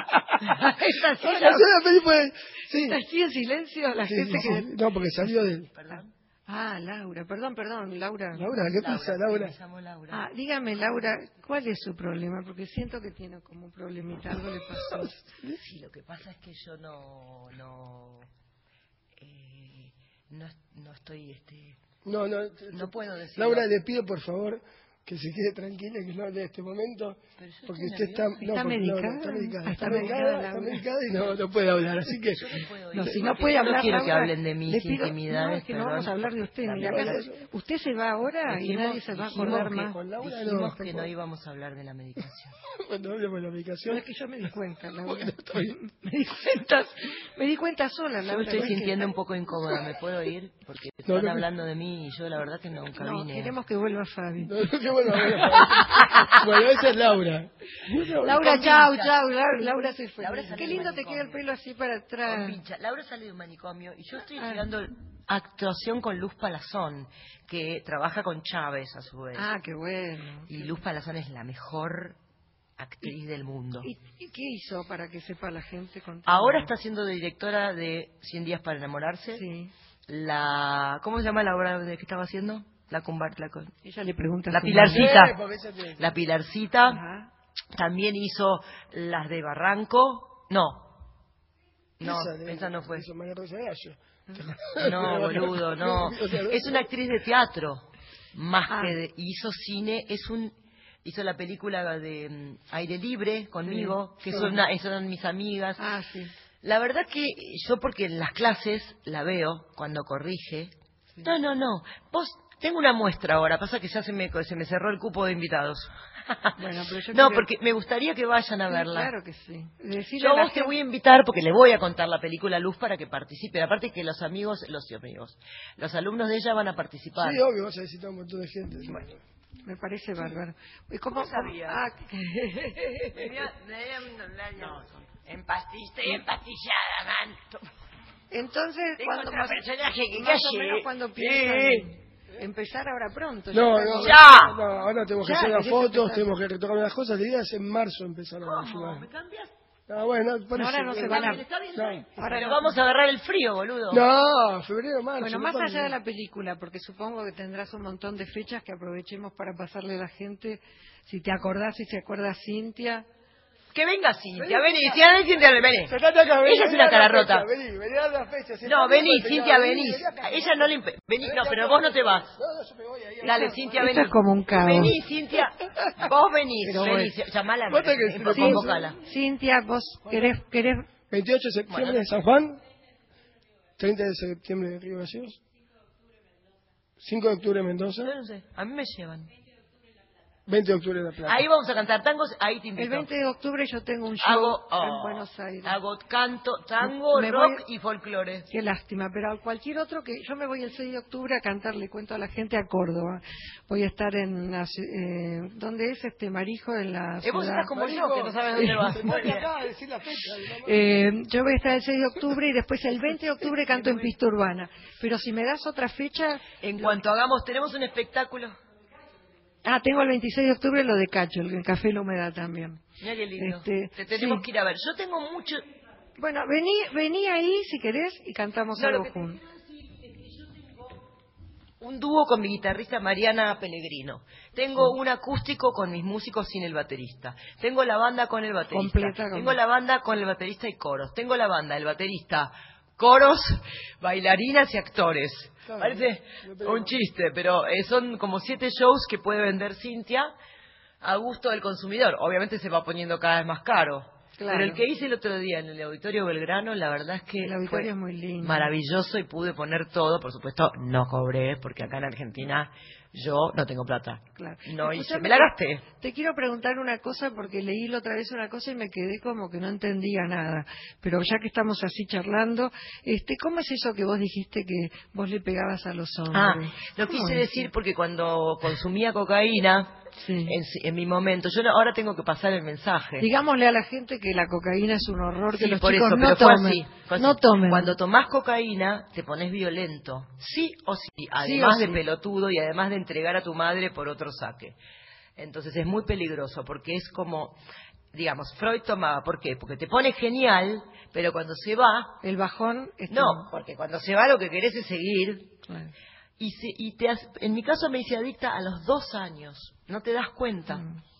F: Ah,
D: Esta sí,
F: la
D: la-
F: escena película, sí.
D: está así en silencio la
F: Sí,
D: gente
F: sí,
D: que...
F: sí. No, porque salió del...
E: Perdón.
D: Ah, Laura, perdón, perdón, Laura.
F: Laura, ¿qué pasa,
E: sí,
F: Laura?
E: me llamo Laura.
D: Ah, dígame, Laura, ¿cuál es su problema? Porque siento que tiene como un problemita, algo le pasó.
E: Sí, lo que pasa es que yo no... no... eh, no, no estoy... este
F: No, no.
E: No puedo decir.
F: Laura, le pido por favor que se quede tranquila, que no hable de este momento, porque usted está, no,
D: ¿Está
F: porque,
D: medicada?
F: no, no, está medicada,
D: Ah,
F: está
D: está
F: medicada,
D: medicada,
F: está
D: Laura.
F: medicada y no, no puede hablar, así que...
D: No, si no
E: Porque
D: puede
E: yo
D: hablar,
E: no quiero que
D: Laura,
E: hablen de mis
D: le pido-
E: intimidades,
D: No, es que no
E: perdón.
D: vamos a hablar de usted.
E: La
D: Mira,
E: verdad
D: acá- usted se va ahora y
E: Dijimos-
D: nadie se va a
E: dijimos
D: acordar
E: que-
D: más.
F: Con Laura
E: Dijimos
F: no,
E: que
F: por
E: no
F: favor.
E: íbamos a hablar de la medicación.
F: Cuando hablemos de la medicación...
D: No, es que yo me di cuenta, Laura.
F: Bueno, está bien.
D: Me di cuenta, me di cuenta sola,
E: Yo
D: Laura.
E: me estoy
D: no es que-
E: sintiendo un poco incómoda, ¿me puedo ir? Porque
F: No,
E: están
F: no.
E: hablando de mí y yo la verdad que nunca
D: No,
E: vine.
D: queremos que vuelva Fabi.
F: No, no, qué bueno, bueno, bueno, esa es Laura.
D: Laura,
E: Con
D: chao,
E: pinchas.
D: chao. Laura, Laura se fue.
E: Laura salió
D: Qué
E: del
D: lindo te
E: manicomio.
D: queda el pelo así para
E: Con
D: atrás.
E: pincha. Laura sale de un manicomio y yo estoy
D: Ah.
E: estudiando actuación con Luz Palazón, que trabaja con Chávez a su vez.
D: Ah, qué bueno.
E: Y Luz Palazón es la mejor actriz del mundo.
D: ¿Y, y qué hizo para que sepa la gente? Con
E: Ahora está siendo directora de Cien días para enamorarse.
D: Sí.
E: La ¿Cómo se llama la obra de que estaba haciendo? La combar- la, con-
D: Ella le pregunta. a
E: la
D: su
E: Pilarcita.
F: Eh, porque esa tiene-
E: La Pilarcita.
D: madre. Ajá.
E: También hizo las de Barranco. No. No,
F: esa de-
E: esa no fue.
F: hizo María Rosa Gallo.
E: No, boludo, no. Es una actriz de teatro, más
D: Ah.
E: que de, hizo cine, es un hizo la película de mm, Aire Libre conmigo,
D: Sí.
E: que son, una- son mis amigas.
D: Ah, sí.
E: La verdad que yo porque en las clases la veo cuando corrige. No, no, no. Vos tengo una muestra ahora, pasa que ya se me se me cerró el cupo de invitados.
D: Bueno, pero yo
E: no,
D: quiero-
E: porque me gustaría que vayan a
D: Sí,
E: verla.
D: Claro que sí. Decirle
E: Yo
D: a
E: a
D: la
E: vos te
D: gente-
E: voy a invitar porque le voy a contar la película Luz para que participe. Aparte que los amigos, los amigos, los alumnos de ella van a participar.
F: Sí, obvio, vas a necesitar un montón de gente.
D: Me parece bárbaro. ¿Y cómo,
E: ¿Cómo sabía?
D: Ah,
E: Estoy empastillada, man.
D: entonces,
E: Tengo
D: cuando
E: otro
D: más,
E: personaje que
D: más o
E: calle.
D: menos cuando
E: Sí.
D: piensan empezar ahora pronto.
F: No,
D: ya
F: no,
D: está-
E: ¡Ya!
F: no, ahora tenemos que
D: Ya,
F: hacer las
D: querés
F: fotos,
D: empezar.
F: tenemos que retocar unas cosas. La idea es en marzo empezar a
E: ¿Cómo?
F: filmar.
E: ¿Me cambias?
F: Ah, bueno, por
D: Ahora
F: eso,
D: no se
F: bueno.
D: van a-
E: ¿Está bien?
F: No.
D: Ahora
E: Pero
D: no.
E: vamos a agarrar el frío, boludo.
F: No, febrero, marzo.
D: Bueno,
F: no
D: más
F: pasa
D: allá de
F: nada.
D: la película, porque supongo que tendrás un montón de fechas que aprovechemos para pasarle a la gente. Si te acordás, si se acuerda Cintia.
E: Que venga Cintia, vení, Cintia, vení, Cintia, vení.
F: Sentate acá, vení,
E: Ella es
F: vení
E: una
F: a la
E: cara
F: fecha,
E: rota.
F: Vení, vení a la fecha.
E: No,
F: sentate,
E: vení,
F: sentate,
E: Cintia,
F: vení,
E: vení.
F: vení acá.
E: Ella no le imp... Vení, no,
F: Vení
E: pero
F: acá.
E: vos no te vas.
F: No, no, yo me voy ahí.
E: Dale,
F: acá.
E: Cintia,
D: Esto
E: vení.
D: es como un caos.
E: Vení, Cintia. Vos venís,
F: Pero
E: vení.
F: bueno.
E: Llamala,
F: Basta que-
E: eh,
F: Sí.
E: convocala.
D: Cintia, vos querés, querés
F: veintiocho de septiembre de San Juan. treinta de septiembre de Río Gallegos. cinco de octubre de Mendoza.
E: Yo no sé, a mí me llevan.
F: veinte de octubre de La Plata.
E: Ahí vamos a cantar tangos, ahí te invito.
D: El veinte de octubre yo tengo un show
E: Hago, oh,
D: en Buenos Aires.
E: hago canto, tango,
D: Me
E: rock
D: voy-
E: y folclore.
D: Qué lástima, pero cualquier otro que yo me voy el seis de octubre a cantar, le cuento a la gente, a Córdoba. Voy a estar en la ci- eh, ¿dónde es este Marijo? En la
E: Eh, vos
D: ciudad.
E: estás como yo, que no sabes dónde vas. Muy
F: Sentate
E: bien.
F: acá a decir la fecha. y
D: Eh, yo voy a estar el seis de octubre y después el veinte de octubre canto en Pista Urbana. Pero si me das otra fecha...
E: En cuanto hagamos, tenemos un espectáculo.
D: Ah, tengo el veintiséis de octubre lo de Cacho, el Café y la Humedad también.
E: Mira qué lindo.
D: Este,
E: Te tenemos
D: sí.
E: que ir a ver. Yo tengo mucho...
D: Bueno, vení, vení ahí si querés y cantamos
E: No, lo
D: algo
E: que te
D: juntos.
E: un dúo con mi guitarrista Mariana Pellegrino. Tengo un acústico con mis músicos sin el baterista. Tengo la banda con el baterista.
D: Completa con-
E: Tengo la banda con el baterista y coros. Tengo la banda, el baterista, coros, bailarinas y actores.
F: Claro,
E: Parece
F: no tengo-
E: un chiste, pero eh, son como siete shows que puede vender Cintia a gusto del consumidor. Obviamente se va poniendo cada vez más caro.
D: Claro.
E: Pero el que hice el otro día en el Auditorio Belgrano, la verdad es que
D: El auditorio
E: fue
D: es muy lindo.
E: maravilloso y pude poner todo. Por supuesto, no cobré, porque acá en Argentina yo no tengo plata.
D: Claro.
E: No hice,
D: Escuchame,
E: me la gasté.
D: Te quiero preguntar una cosa porque leí la otra vez una cosa y me quedé como que no entendía nada. Pero ya que estamos así charlando, este, ¿cómo es eso que vos dijiste que vos le pegabas a los
E: Ah,
D: hombres?
E: lo
D: ¿Cómo
E: quise
D: es?
E: decir porque cuando consumía cocaína,
D: Sí.
E: en, en mi momento, yo no- ahora tengo que pasar el mensaje.
D: Digámosle a la gente que la cocaína es un horror, que
E: Sí,
D: los
E: por
D: chicos
E: eso,
D: no
E: pero fue
D: tomen.
E: así, fue así.
D: No tomen.
E: Cuando tomás cocaína, te pones violento. Sí o sí. Además
D: o
E: de
D: sí.
E: pelotudo y además de entregar a tu madre por otro saque. Entonces es muy peligroso porque es como, digamos, Freud tomaba. ¿Por qué? Porque te pone genial, pero cuando se va,
D: El bajón es
E: no, porque cuando se va lo que querés es seguir.
D: Claro.
E: Y, se, y te, has- en mi caso me hice adicta a los dos años. No te das cuenta.
D: Mm.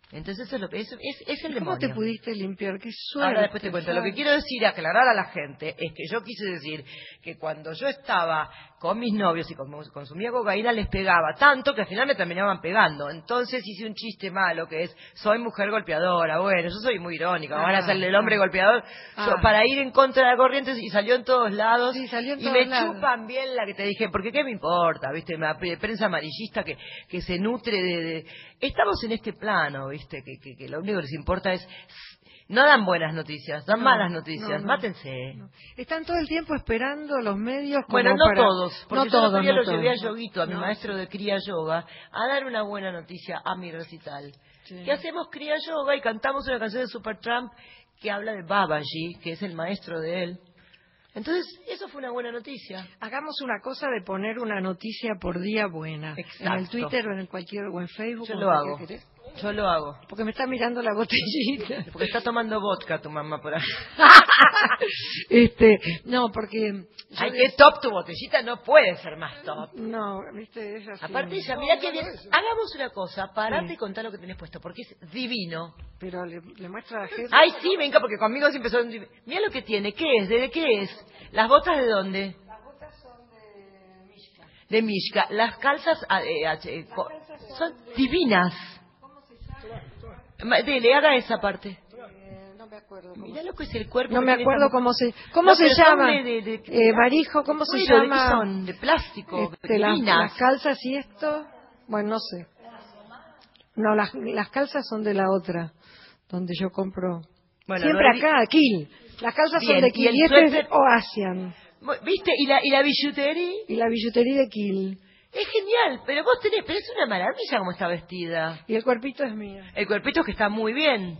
E: Entonces eso es lo que es, es, es el
D: ¿Cómo
E: demonio.
D: te pudiste limpiar? Qué suerte.
E: Ahora después te cuento. Lo que quiero decir, aclarar a la gente, es que yo quise decir que cuando yo estaba con mis novios y como consumía cocaína, les pegaba tanto que al final me terminaban pegando. Entonces hice un chiste malo que es, soy mujer golpeadora. Bueno, yo soy muy irónica,
D: Ah,
E: van a hacerle el hombre
D: ah.
E: golpeador
D: Ah.
E: yo, para ir en contra de la corriente, y salió en todos lados.
D: Sí, salió en
E: y
D: todos
E: me
D: lados.
E: chupan bien la que te dije, porque qué me importa, viste, la prensa amarillista que, que se nutre de, de... Estamos en este plano, viste, que, que, que lo único que les importa es... No dan buenas noticias, dan
D: No,
E: malas noticias,
D: no, no.
E: mátense.
D: No. Están todo el tiempo esperando los medios como
E: Bueno, no
D: para...
E: todos, porque
D: no
E: yo
D: todos,
E: el otro día
D: no
E: lo llevé a
D: todos.
E: Yoguito, a mi
D: No.
E: maestro de Kriya Yoga, a dar una buena noticia a mi recital.
D: Sí.
E: Que hacemos Kriya Yoga y cantamos una canción de Supertramp que habla de Babaji, que es el maestro de él. Entonces, eso fue una buena noticia.
D: Hagamos una cosa de poner una noticia por día buena.
E: Exacto.
D: En el Twitter o en el cualquier o en Facebook.
E: Yo
D: o
E: lo
D: en
E: hago.
D: cualquier querés.
E: Yo lo hago.
D: Porque me está mirando la botellita.
E: Porque está tomando vodka tu mamá por ahí.
D: este, no, porque... yo
E: Ay,
D: de-
E: qué top tu botellita, no puede ser más top.
D: No, viste, es así.
E: Aparte ella, mira qué bien. Hagamos una cosa, parate
D: Sí.
E: y contá lo que tenés puesto, porque es divino.
D: Pero le, le muestra a la gente...
E: Ay, sí, venga, porque conmigo siempre son... div- Mira lo que tiene, ¿qué es? ¿De qué es? ¿Las botas de dónde?
D: Las botas son de Mishka.
E: De Mishka. Las calzas ah, eh, ah, eh, co- son divinas.
D: ¿Cómo se llama?
E: Ma- Dele, haga esa parte.
D: Eh, no me acuerdo. cómo
E: Mira
D: se-
E: lo que es el cuerpo.
D: No
E: que
D: me
E: tiene
D: acuerdo
E: esa-
D: cómo se cómo
E: No,
D: se
E: pero son
D: llama.
E: de- de- de-
D: Eh, Barijo, ¿cómo se
E: Bueno, ¿de qué
D: llama?
E: son? De plástico,
D: Este, las,
E: divinas.
D: las calzas y esto, bueno, no sé. No, las, las calzas son de la otra, donde yo compro.
E: Bueno,
D: Siempre
E: no es-
D: acá, Kill. Las calzas
E: Bien,
D: son de
E: y
D: Kill
E: el
D: y, este es
E: suéter-
D: Oasian.
E: ¿Viste? ¿Y la, y la billutería?
D: Y la billutería de Kill.
E: Es genial, pero vos tenés... Pero es una maravilla cómo está vestida.
D: Y el cuerpito es mío.
E: El cuerpito que está muy bien.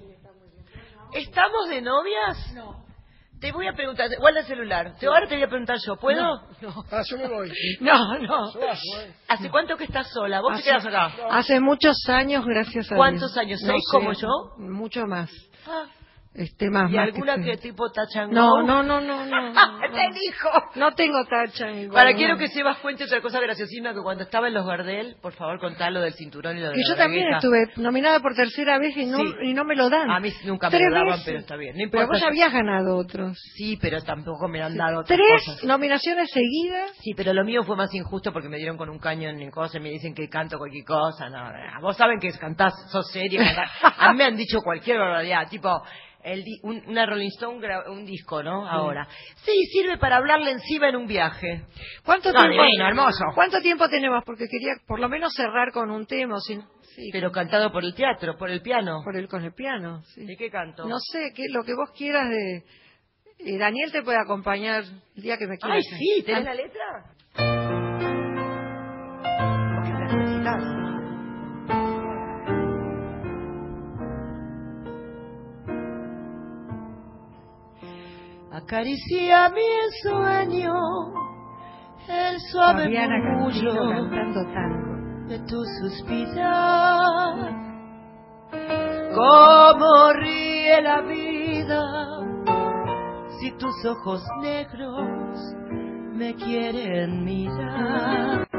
E: ¿Estamos de novias?
D: No.
E: Te voy a preguntar, guarda el celular. Te- Ahora te voy a preguntar yo, ¿puedo?
D: No,
F: Ah, yo me voy.
D: no. no.
F: Yo bajo, eh.
E: ¿Hace cuánto que estás sola? ¿Vos
D: Hace-
E: te quedas acá?
D: Hace muchos años, gracias a Dios.
E: ¿Cuántos años?
D: No
E: ¿Seis
D: sé,
E: como yo?
D: Mucho más.
E: Ah,
D: Este, más,
E: ¿Y
D: más
E: alguna
D: que
E: que
D: usted.
E: tipo tachangó?
D: No, no, no, no, no. no,
E: ¡Te
D: no.
E: dijo!
D: No tengo tacha. igual,
E: Para,
D: no.
E: quiero que Sebas cuente otra cosa graciosísima, que cuando estaba en los Gardel, por favor, contá lo del cinturón y lo de
D: Que
E: la
D: yo también
E: bragueta.
D: estuve nominada por tercera vez y no,
E: Sí.
D: y no me lo dan.
E: A mí nunca me
D: Tres
E: lo daban,
D: veces.
E: pero está bien. No
D: Pero
E: importa.
D: vos ya habías ganado otros.
E: Sí, pero tampoco me han dado otras
D: Tres
E: cosas.
D: nominaciones seguidas.
E: Sí, pero lo mío fue más injusto porque me dieron con un caño en cosas y me dicen que canto cualquier cosa. No, no, vos saben que cantás, sos serio. cantás. A mí me han dicho cualquier barbaridad, tipo el di- un- una Rolling Stone, gra- un disco, ¿no? Ahora. Sí, sirve para hablarle encima en un viaje.
D: ¿Cuánto
E: No,
D: tiempo?
E: divino, hermoso.
D: ¿Cuánto tiempo tenemos? Porque quería por lo menos cerrar con un tema. o si- sí,
E: Pero cantado por el teatro, por el piano.
D: por el con el piano. Sí.
E: ¿De qué canto?
D: No sé, qué, lo que vos quieras de... eh, Daniel te puede acompañar el día que me quieras.
E: Ay, sí, ¿tenés la letra? Porque la necesitas. Acaricia mi sueño, el suave
D: Fabiana Cantilo
E: murmullo
D: cantando tango.
E: de tu suspirar. Cómo ríe la vida si tus ojos negros me quieren mirar.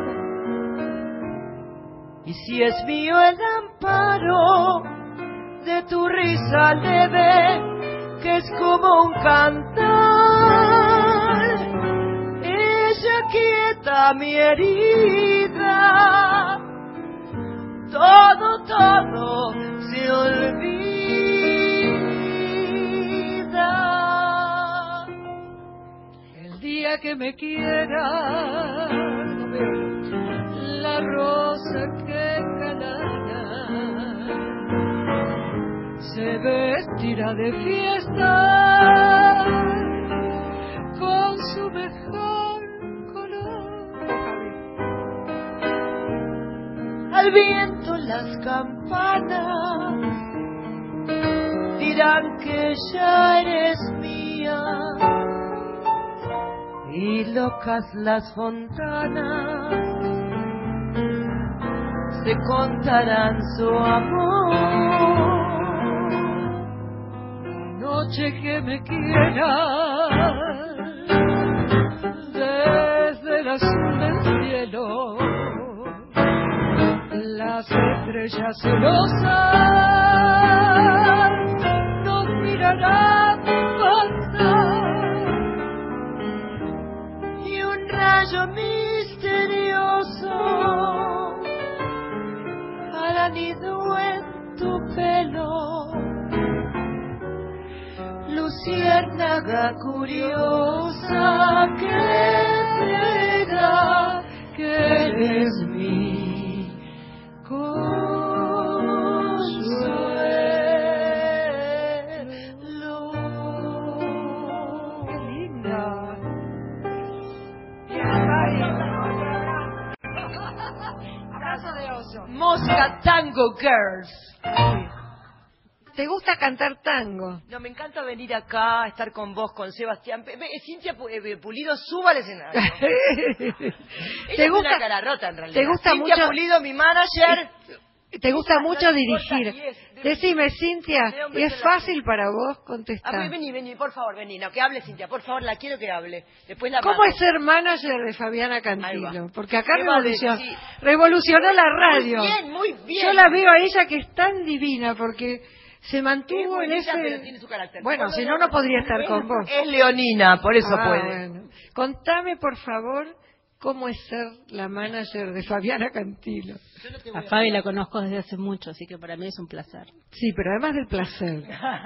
E: Y si es mío el amparo de tu risa leve, que es como un cantar, ella quieta mi herida, todo, todo se olvida.
D: El día que me quiera, la rosa que calada se vestirá de fiesta con su mejor color.
E: Al viento las campanas dirán que ya eres mía, y locas las fontanas se contarán su amor.
D: Noche que me quiera desde el azul del cielo, las
C: estrella celosa nos mirará pasar y un rayo misterioso hará nido en tu pelo, luciérnaga curiosa que será que eres mi consuelo. Qué linda. Abrazo de oso. Mosca Tango Girls.
D: ¿Te gusta cantar tango?
E: No, me encanta venir acá, estar con vos, con Sebastián. Pe- pe- Cintia Pu- eh, Pulido, suba al escenario. Ella
D: ¿Te
E: tiene
D: gusta,
E: una cara rota, en realidad.
D: te gusta
E: Cintia
D: mucho-
E: Pulido, mi manager.
D: ¿Te gusta
E: Ella
D: mucho
E: no le importa
D: dirigir?
E: y es-
D: Decime, Cintia,
E: Me da un
D: ¿y
E: beso
D: es
E: en la
D: fácil para vos
E: Ah,
D: contestar?
E: pues vení, vení, por favor, vení. No, que hable Cintia, por favor, la quiero que hable. Después la
D: ¿Cómo
E: mando.
D: es ser manager de Fabiana
E: Ahí
D: Cantilo?
E: va.
D: Porque acá
E: ¿Qué va a
D: revolucionó,
E: decir?
D: revolucionó la radio.
E: Muy bien, muy bien.
D: Yo la veo a ella que es tan divina porque se mantuvo
E: Es
D: en
E: bonita,
D: ese...
E: pero tiene su carácter.
D: Bueno,
E: Cuando
D: si
E: lo-
D: no, no podría estar con vos.
E: Es leonina, por eso
D: Ah,
E: puede.
D: bueno. Contame, por favor, cómo es ser la manager de Fabiana Cantilo.
G: A Fabi la conozco desde hace mucho, así que para mí es un placer.
D: Sí, pero además del placer.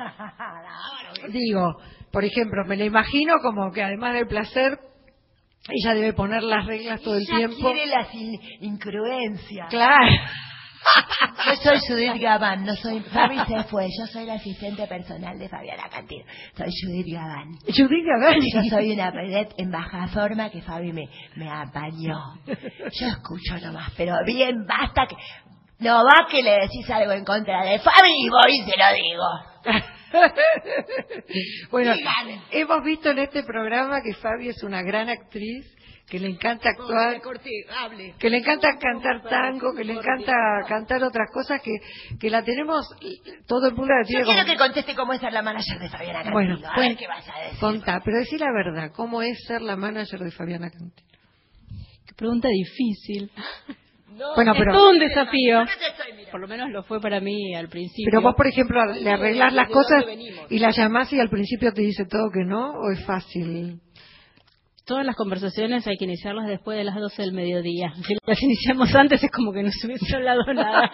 D: Digo, por ejemplo, me la imagino como que además del placer, ella debe poner las reglas todo el
E: Ella
D: tiempo.
E: quiere las in- incruencias.
D: Claro.
E: Yo soy Judith Gabán, no soy... Fabi se fue, yo soy la asistente personal de Fabiana Cantilo. Soy Judith Gabán.
D: Judith Gabani.
E: Yo soy una vedette en baja forma que Fabi me, me apañó. Yo escucho nomás, pero bien, basta que... No va que le decís algo en contra de Fabi y voy y se lo digo.
D: Bueno,
E: Dígale.
D: hemos visto en este programa que Fabi es una gran actriz, que le encanta actuar,
E: Corté, hable.
D: que le encanta cantar tango, que le encanta cantar otras cosas, que, que la tenemos, todo el mundo la
E: Yo
D: tiene
E: quiero
D: como...
E: que conteste cómo es ser la manager de Fabiana Cantilo.
D: Bueno,
E: a
D: cuen-
E: ver qué vas a decir.
D: contá, pero decí la verdad, ¿cómo es ser la manager de Fabiana Cantilo?
G: Qué pregunta difícil.
E: No,
D: Bueno,
G: Es
D: pero-
G: todo un desafío.
E: ¿por qué te estoy mirando?
G: Por lo menos lo fue para mí al principio.
D: Pero vos, por ejemplo, le arreglás las
E: ¿de dónde
D: cosas
E: venimos?
D: y la llamás y al principio te dice todo que no, ¿o es fácil?
G: Todas las conversaciones hay que iniciarlas después de las doce del mediodía. Si las iniciamos antes es como que no se hubiese hablado nada.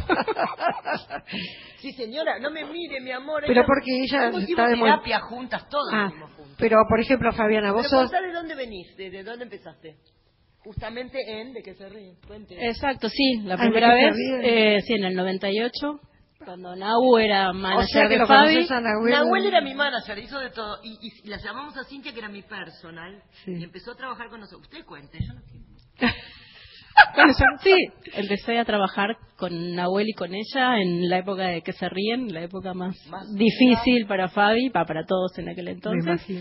E: Sí, señora, no me mire, mi amor.
D: Pero
E: ella-
D: porque ella
E: Hicimos
D: está de muy-
E: terapia juntas, todos
D: Ah,
E: hicimos juntos.
D: pero por ejemplo, Fabiana, vos
E: Pero
D: sos...
E: contá de dónde venís, de, de dónde empezaste. Justamente en De que se ríen. Cuente.
G: Exacto, sí. La
D: Ay,
G: primera
D: ¿de qué se
G: vez,
D: ríen?
G: eh, sí, en el noventa y ocho, cuando Nahu era
D: O
G: manager
D: sea que
G: de
D: lo
G: Fabi.
D: conoces a Nahuel.
E: Nahuel era mi manager, hizo de todo. Y, y la llamamos a Cintia, que era mi personal.
D: Sí.
E: Y empezó a trabajar con nosotros. Usted cuente, yo no quiero.
G: Bueno, yo- sí, empecé a trabajar con Nahuel y con ella en la época de que se ríen, la época más,
E: Más
G: difícil para Fabi, pa- para todos en aquel
D: Me
G: entonces.
D: imagino.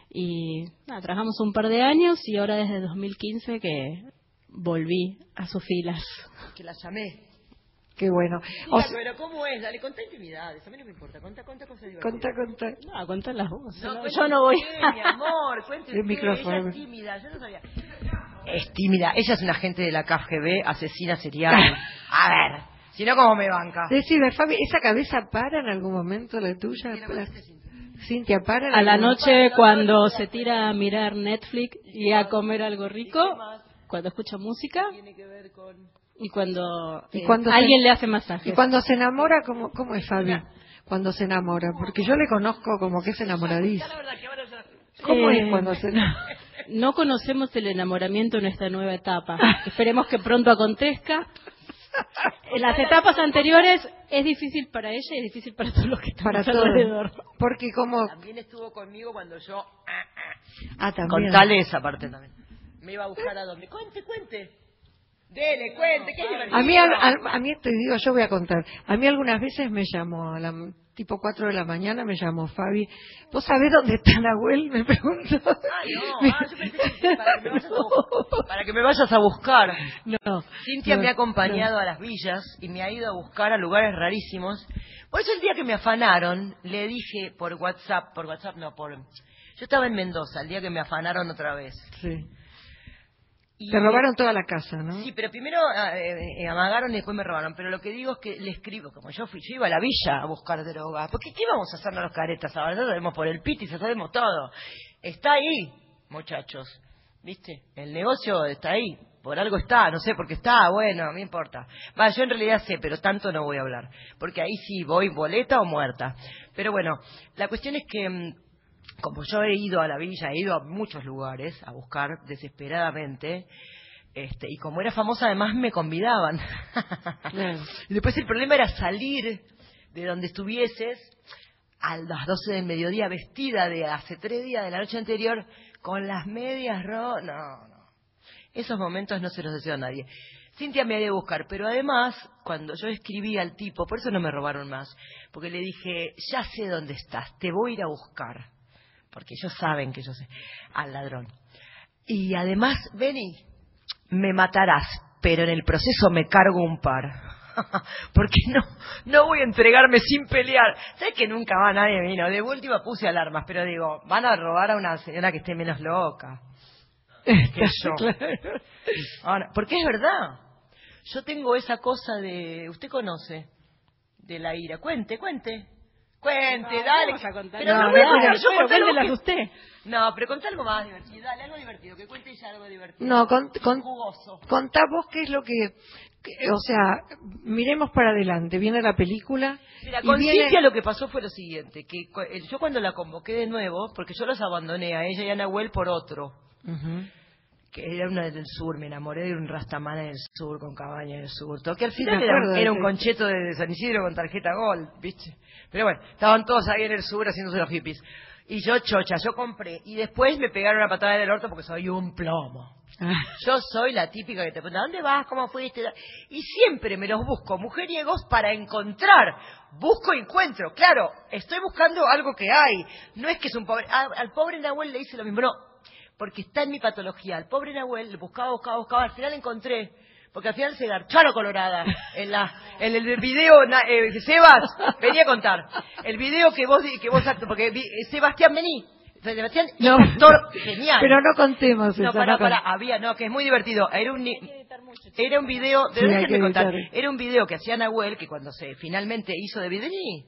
G: Y nada, trabajamos un par de años y ahora desde dos mil quince que volví a sus filas.
E: Que la llamé.
D: Qué bueno. O
E: Diga,
D: sea,
E: pero ¿cómo es? Dale, contá intimidades. A mí no me importa. Contá, contá cosas divertidas.
D: contá, contá.
G: No, contalas vos.
E: No,
G: no,
E: cuente
G: yo no voy.
E: usted, mi amor, cuente
D: El
E: usted.
D: micrófono.
E: Ella es tímida, yo no sabía. Es tímida. Ella es una agente de la K G B, asesina serial. A ver, si no, ¿cómo me banca?
D: Decime, Fabi, ¿esa cabeza para en algún momento, la tuya? La- Cintia, ¿para en
G: A la
D: algún-
G: noche cuando se tira a mirar Netflix y a comer algo rico, cuando escucha música
E: Tiene que ver con...
G: y cuando,
D: Y
G: eh,
D: cuando se-
G: alguien le hace masajes.
D: Y cuando se enamora, ¿cómo, cómo es Fabi? Cuando se enamora, porque yo le conozco como que es enamoradiza.
E: La verdad que ahora ya...
D: ¿Cómo
G: Eh,
D: es cuando se enamora?
G: No conocemos el enamoramiento en esta nueva etapa. Esperemos que pronto acontezca. En las etapas anteriores es difícil para ella y es difícil para todos los que están
D: Para todo.
G: alrededor.
D: Porque como...
E: También estuvo conmigo cuando yo... ah, ah.
D: Ah, también.
E: Contale esa parte también. Me iba a buscar a dónde. Cuente, cuente. Dele, cuente, que es divertido.
D: A mí, a, a- a mí te digo, yo voy a contar. A mí algunas veces me llamó, a la, tipo cuatro de la mañana me llamó Fabi. ¿Vos sabés dónde está Nahuel? Me preguntó.
E: Ah, no, ah, yo pensé que para que me vayas a buscar. Para que me vayas a buscar.
D: No.
E: Cintia
D: no,
E: me ha acompañado a las villas y me ha ido a buscar a lugares rarísimos. Por eso el día que me afanaron, le dije por WhatsApp, por WhatsApp no, por... Yo estaba en Mendoza, el día que me afanaron otra vez.
D: Sí.
E: Y
D: Te robaron toda la casa, ¿no?
E: Sí, pero primero eh, eh, amagaron y después me robaron. Pero lo que digo es que le escribo, como yo fui, yo iba a la villa a buscar droga. Porque ¿qué vamos a hacernos los caretas ahora? Ya sabemos por el piti, ya sabemos todo. Está ahí, muchachos. ¿Viste? El negocio está ahí. Por algo está, no sé por qué está, bueno, no me importa. Va, yo en realidad sé, pero tanto no voy a hablar. Porque ahí sí voy boleta o muerta. Pero bueno, la cuestión es que, como yo he ido a la villa, he ido a muchos lugares a buscar desesperadamente, este, y como era famosa además me convidaban.
D: Claro.
E: Y después el problema era salir de donde estuvieses a las doce del mediodía vestida de hace tres días de la noche anterior con las medias ro... No, no. Esos momentos no se los deseo a nadie. Cintia me ha de buscar, pero además, cuando yo escribí al tipo, por eso no me robaron más, porque le dije, ya sé dónde estás, te voy a ir a buscar, porque ellos saben que yo sé, al ladrón. Y además, vení, me matarás, pero en el proceso me cargo un par. Porque no no voy a entregarme sin pelear. ¿Sabes que nunca va nadie vino? De última puse alarmas, pero digo, van a robar a una señora que esté menos loca que yo.
D: Claro.
E: Ahora, porque es verdad. Yo tengo esa cosa de... ¿Usted conoce? De la ira. Cuente, cuente. Cuente,
G: No,
E: dale.
G: vamos a contar.
E: Pero
G: No,
E: no, voy a
G: no,
E: contar
G: no,
E: yo,
G: pero
E: conté algo
G: cuéntelas
E: que-
G: usted.
E: No, pero conté algo más divertido. Dale, algo divertido. Que cuente ella algo divertido.
D: No, con, con,
E: Jugoso.
D: contá vos qué es lo que, que- o sea, miremos para adelante, viene la película
E: Mira,
D: y
E: con
D: viene...
E: Cintia lo que pasó fue lo siguiente, que cu- el- yo cuando la convoqué de nuevo, porque yo los abandoné a ella y a Nahuel por otro,
D: Ujú.
E: que era uno del sur, me enamoré de un rastamán en el sur, con cabaña en el sur, todo, que al
D: Sí,
E: final
D: me
E: era,
D: acuerdo de
E: era un
D: ese.
E: concheto de, de San Isidro con tarjeta Gold, ¿viste? Pero bueno, estaban todos ahí en el sur haciéndose los hippies. Y yo chocha, yo compré, y después me pegaron una patada del orto porque soy un plomo.
D: Ah,
E: Yo soy la típica que te pregunta, ¿dónde vas? ¿Cómo fuiste? Y siempre me los busco, mujeriegos, para encontrar. Busco y encuentro. Claro, estoy buscando algo que hay. No es que es un pobre... a- al pobre Nahuel le hice lo mismo. No, porque está en mi patología. Al pobre Nahuel le buscaba, buscaba, buscaba. Al final encontré. Porque al final se garcharon colorada. En la en el video, na- eh, Sebas, venía a contar. El video que vos, di- que vos acto, porque vi- eh, Sebastián vení. Sebastián es
D: No.
E: un actor genial.
D: pero no contemos
E: No,
D: eso.
E: para,
D: no con-
E: para, había, no, que es muy divertido. Era un, ni- era un video, de
D: Sí, hay
E: déjenme
D: que
E: contar,
D: editar.
E: era un video que hacía Nahuel, que cuando se finalmente hizo de Videní,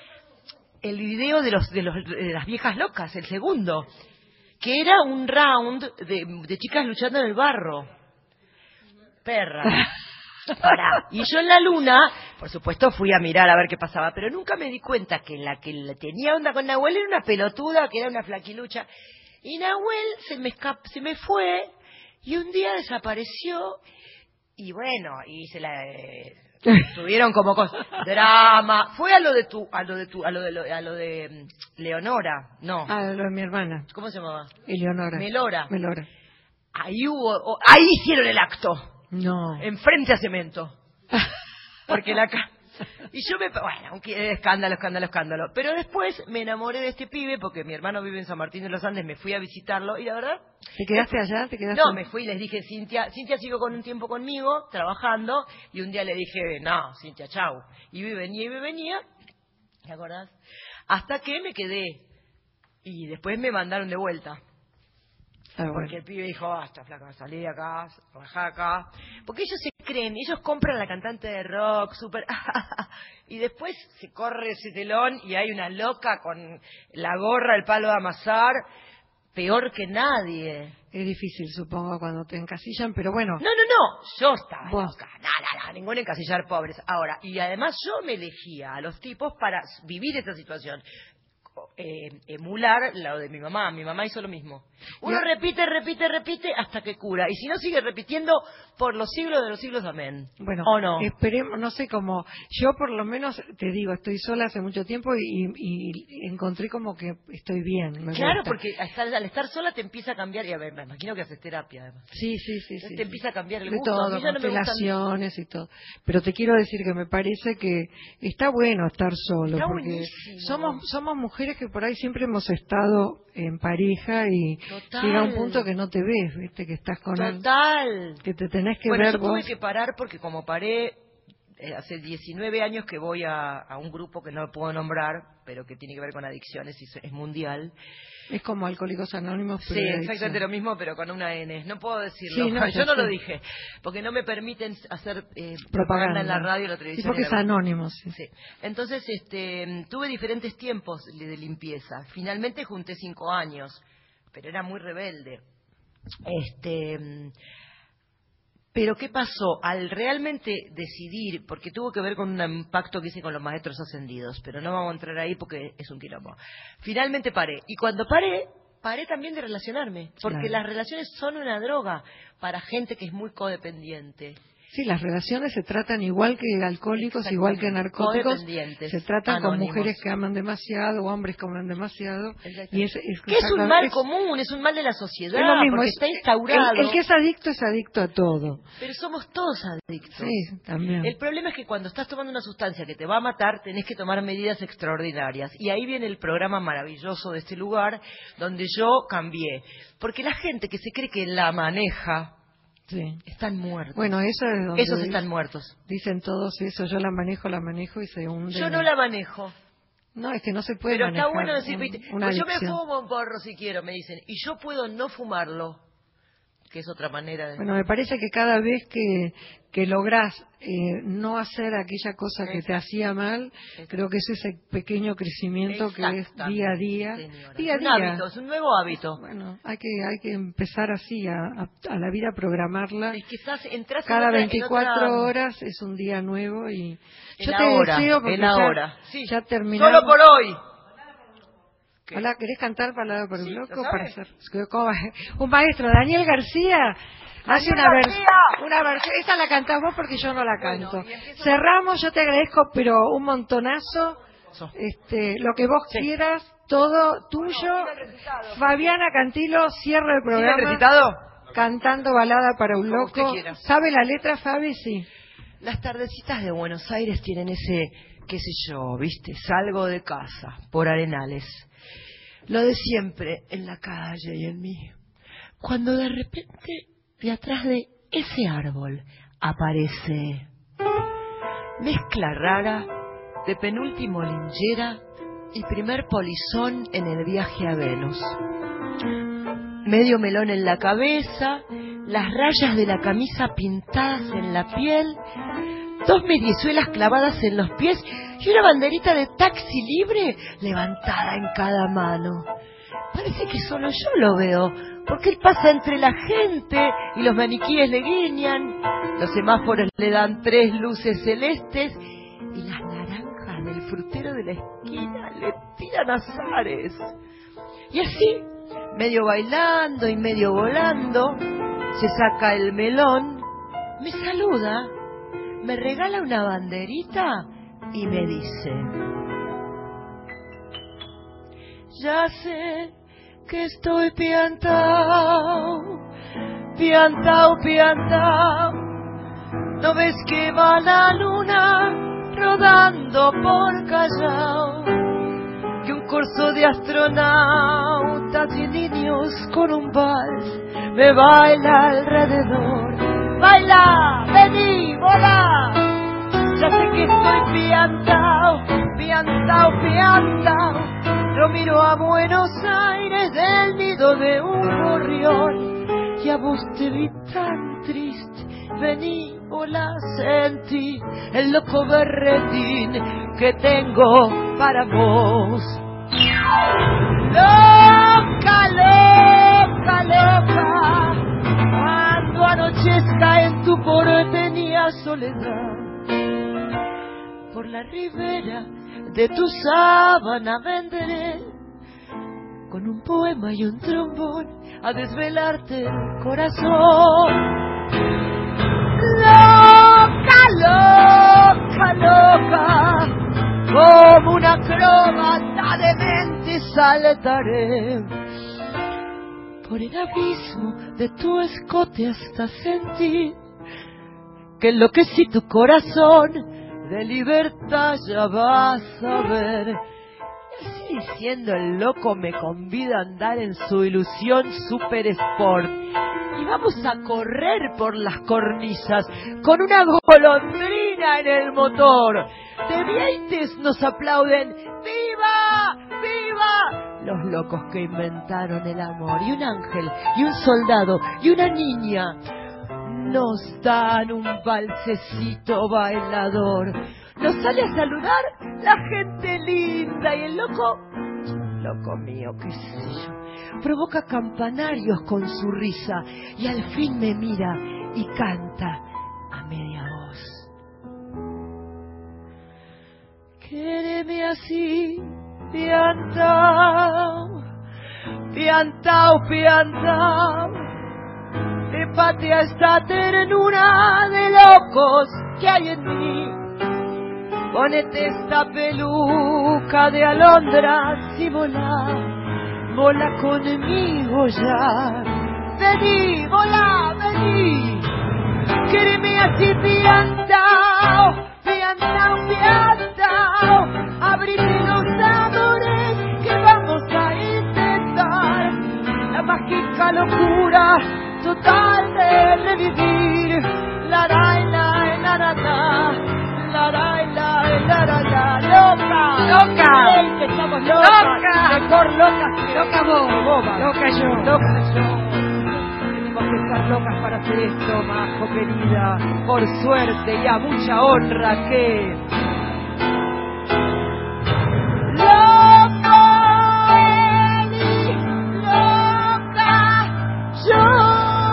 E: el video de los de los de las viejas locas, el segundo, que era un round de, de chicas luchando en el barro. Perra. Pará. Y yo en la luna, por supuesto, fui a mirar a ver qué pasaba, pero nunca me di cuenta que la que la tenía onda con Nahuel era una pelotuda, que era una flaquilucha. Y Nahuel se me escap se me fue y un día desapareció y bueno, y se la eh, tuvieron como cosas, drama. Fue a lo de tu a lo de tu a lo de lo- a lo de mm, Leonora, no.
D: Ah, lo de mi hermana,
E: ¿Cómo se llamaba?
D: Eleonora.
E: Melora.
D: Melora.
E: Ahí hubo o- ahí hicieron el acto.
D: No.
E: Enfrente a Cemento. Porque la ca- Y yo me... Bueno, aunque escándalo, escándalo, escándalo. Pero después me enamoré de este pibe porque mi hermano vive en San Martín de los Andes, me fui a visitarlo y la verdad...
D: ¿Te quedaste allá? ¿Te quedaste?
E: No, me fui y les dije, Cintia, Cintia siguió con un tiempo conmigo, trabajando, y un día le dije, no, Cintia, chau. Y me venía y me venía, ¿te acordás? Hasta que me quedé. Y después me mandaron de vuelta.
D: Ah, bueno.
E: Porque el pibe dijo, basta, flaca, salí de acá, bajá acá. Porque ellos se creen, ellos compran a la cantante de rock, súper... y después se corre ese telón y hay una loca con la gorra, el palo de amasar, peor que nadie.
D: Es difícil, supongo, cuando te encasillan, pero bueno.
E: No, no, no, yo estaba
D: Vos.
E: loca, no, no, no, ningún encasillar pobres. Ahora, y además yo me elegía a los tipos para vivir esta situación. Eh, emular lo de mi mamá. Mi mamá hizo lo mismo. Uno
D: Yo-
E: repite, repite, repite hasta que cura. Y si no, sigue repitiendo por los siglos de los siglos. Amén.
D: Bueno,
E: ¿O no?
D: esperemos, no sé cómo. Yo por lo menos, te digo, estoy sola hace mucho tiempo y, y encontré como que estoy bien. me
E: Claro,
D: gusta.
E: porque al estar, al estar sola te empieza a cambiar. Y a ver, me imagino que haces terapia, además.
D: Sí, sí, sí.
E: Entonces
D: sí,
E: te
D: sí.
E: empieza a cambiar el
D: De
E: gusto. A
D: todo,
E: mí ya no me gustan-
D: constelaciones y todo. Pero te quiero decir que me parece que está bueno estar solo,
E: Está
D: porque
E: buenísimo.
D: somos somos mujeres que por ahí siempre hemos estado en pareja y
E: Total.
D: llega un punto que no te ves, viste, que estás con él,
E: Total.
D: que te tenés que
E: Bueno,
D: ver
E: yo tuve
D: vos.
E: que parar porque como paré eh, hace diecinueve años que voy a, a un grupo que no puedo nombrar, pero que tiene que ver con adicciones y es mundial.
D: Es como Alcohólicos Anónimos, pero
E: Sí,
D: de
E: exactamente
D: adicción.
E: lo mismo, pero con una N. No puedo decirlo.
D: Sí, no,
E: yo no
D: sé.
E: lo dije, porque no me permiten hacer eh, propaganda.
D: Propaganda
E: en la radio y la
D: Sí,
E: televisión.
D: porque
E: y
D: es
E: la...
D: anónimo, sí.
E: Sí. Entonces, este, tuve diferentes tiempos de limpieza. Finalmente junté cinco años, pero era muy rebelde. Este, pero ¿qué pasó? Al realmente decidir, porque tuvo que ver con un pacto que hice con los maestros ascendidos, pero no vamos a entrar ahí porque es un quilombo. Finalmente paré. Y cuando paré, paré también de relacionarme, porque
D: Claro.
E: las relaciones son una droga para gente que es muy codependiente.
D: Sí, las relaciones se tratan igual que alcohólicos, igual que narcóticos.
E: Codependientes,
D: Se tratan con
E: anónimos.
D: mujeres que aman demasiado, hombres que aman demasiado.
E: Exacto.
D: Y es, es,
E: Que es un mal
D: es-
E: común, es un mal de la sociedad,
D: es lo mismo,
E: porque
D: es-
E: está instaurado.
D: El, el que es adicto es adicto a todo.
E: Pero somos todos adictos.
D: Sí, también.
E: El problema es que cuando estás tomando una sustancia que te va a matar, tenés que tomar medidas extraordinarias. Y ahí viene el programa maravilloso de este lugar, donde yo cambié. Porque la gente que se cree que la maneja,
D: Sí.
E: están muertos.
D: Bueno, eso es donde
E: Esos
D: dic-
E: están muertos.
D: dicen todos eso. Yo la manejo, la manejo y se hunde.
E: Yo no la manejo.
D: No, es que no se puede
E: Pero
D: manejar
E: está bueno decir,
D: un-
E: viste,
D: una
E: pues yo me
D: adicción.
E: fumo un porro si quiero, me dicen. Y yo puedo no fumarlo, que es otra manera de...
D: Bueno, me parece que cada vez que, que lográs eh, no hacer aquella cosa que te hacía mal, creo que es ese pequeño crecimiento que es
E: Exactamente,
D: día a día.
E: señora.
D: Día a
E: Es un
D: día.
E: hábito, es un nuevo hábito.
D: Bueno, hay que hay que empezar así a, a, a la vida, programarla.
E: Es que estás, entras en
D: Cada
E: otra- en
D: veinticuatro
E: otra-
D: horas es un día nuevo y
E: El
D: yo te
E: ahora,
D: deseo porque
E: el
D: ya,
E: ahora. Sí.
D: ya terminamos.
E: Solo por hoy. ¿Qué?
D: Hola, ¿querés cantar Palabra por un
E: Sí,
D: loco?
E: ¿lo
D: Para
E: sabe?
D: hacer... ¿Cómo va? Un maestro, Daniel García, hace una versión, una versión, esa la cantás vos porque yo no la
E: Bueno,
D: canto.
E: y empiezo-
D: Cerramos, yo te agradezco, pero un montonazo,
E: So.
D: este, lo que vos
E: Sí.
D: quieras, todo tuyo. Fabiana Cantilo cierra el
E: ¿Tiene
D: programa
E: recitado?
D: cantando Balada para un
E: Como usted
D: loco.
E: quiera.
D: ¿Sabe la letra, Fabi? Sí.
E: Las tardecitas de Buenos Aires tienen ese, qué sé yo, ¿viste? Salgo de casa, por Arenales. Lo de siempre, en la calle y en mí. Cuando de repente, de atrás de ese árbol, aparece mezcla rara de penúltimo lingera y primer polizón en el viaje a Venus. Medio melón en la cabeza, las rayas de la camisa pintadas en la piel, dos mediezuelas clavadas en los pies y una banderita de taxi libre levantada en cada mano. Parece que solo yo lo veo, porque él pasa entre la gente y los maniquíes le guiñan, los semáforos le dan tres luces celestes y las naranjas del frutero de la esquina le tiran azares. Y así, medio bailando y medio volando, se saca el melón, me saluda, me regala una banderita y me dice: ya sé que estoy piantao, piantao, piantao. ¿No ves que va la luna rodando por Callao? Que un corso de astronautas y niños con un vals me baila alrededor. ¡Baila! ¡Vení! ¡Volá! Ya sé que estoy piantao, piantao, piantao. Yo miro a Buenos Aires del nido de un gorrión y a vos te vi tan triste. Vení, volá, sentí el loco berretín que tengo para vos. Loca, loca, loca, cuando anochezca en tu porteña soledad, por la ribera de tu sábana vendré con un poema y un trombón a desvelarte el corazón. Loca, loca, loca, como una acróbata de mente saltaré por el abismo de tu escote hasta sentir que enloquecí tu corazón. De libertad ya vas a ver.
H: Así diciendo, el loco me convida a andar en su ilusión Super Sport. Y vamos a correr por las cornisas con una golondrina en el motor. De Vieites nos aplauden: ¡viva! ¡Viva! Los locos que inventaron el amor. Y un ángel, y un soldado, y una niña nos dan un balsecito bailador. Nos sale a saludar la gente linda. Y el loco, loco mío, qué sé yo, provoca campanarios con su risa. Y al fin me mira y canta a media voz: quéreme así, piantao, piantao, piantao. De patria esta ternura de locos que hay en mí. Ponete esta peluca de alondras y volá, volá conmigo ya. Vení, volá, vení. Quéreme así, piantao, piantao, piantao. Abrite los amores que vamos a intentar. La mágica locura total de revivir. La la la la la la. La la la la la la. Loca,
D: Loca.
H: Ey, que estamos locas.
D: Loca.
H: Mejor locas que
D: Loca vos,
H: boba.
D: loca yo.
H: Loca yo. Tenemos que estar locas para hacer esto, majo querida. Por suerte y a mucha honra que... Loca, Eli, loca yo.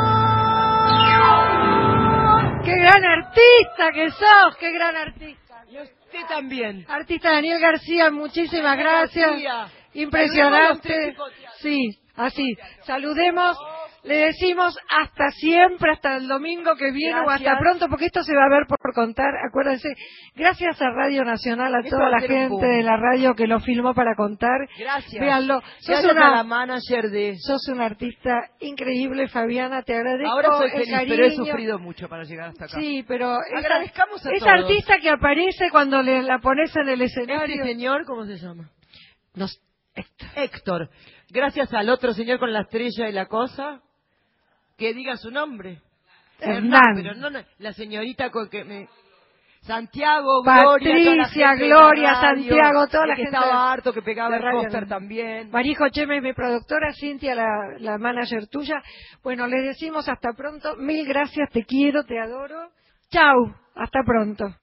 D: ¡Qué gran artista que sos! ¡Qué gran artista!
H: Y usted también.
D: Artista Daniel García, muchísimas gracias.
H: García.
D: Impresionante.
H: Saludemos los tres
D: Sí, así. Saludemos. Le decimos hasta siempre, hasta el domingo que viene o
H: Gracias.
D: hasta pronto, porque esto se va a ver por contar. Acuérdense, gracias a Radio Nacional, a
H: Esto
D: toda
H: va a
D: la
H: ser un
D: gente
H: boom.
D: de la radio que lo filmó para contar.
H: Gracias.
D: Véanlo. Sos
H: Gracias a la
D: una,
H: manager de...
D: sos una artista increíble, Fabiana, te agradezco.
H: Ahora soy
D: el
H: feliz,
D: cariño.
H: pero he sufrido mucho para llegar hasta acá.
D: Sí, pero esa,
H: Agradezcamos a
D: esa
H: todos.
D: artista que aparece cuando le, la pones en el escenario.
H: Este señor, ¿cómo se llama?
D: Nos, Héctor.
H: Héctor. Gracias al otro señor con la estrella y la cosa. Que diga su nombre.
D: Hernán.
H: Pero no, no, la señorita con que me... Santiago, Gloria, toda la
D: Patricia,
H: gente de
D: Gloria,
H: la radio,
D: Santiago, toda
H: el
D: la
H: que
D: gente
H: estaba
D: de-
H: harto, que pegaba
D: de
H: el
D: radio.
H: póster también.
D: Marijo Cheme es mi productora, Cintia, la, la manager tuya. Bueno, les decimos hasta pronto. Mil gracias, te quiero, te adoro. Chau, hasta pronto.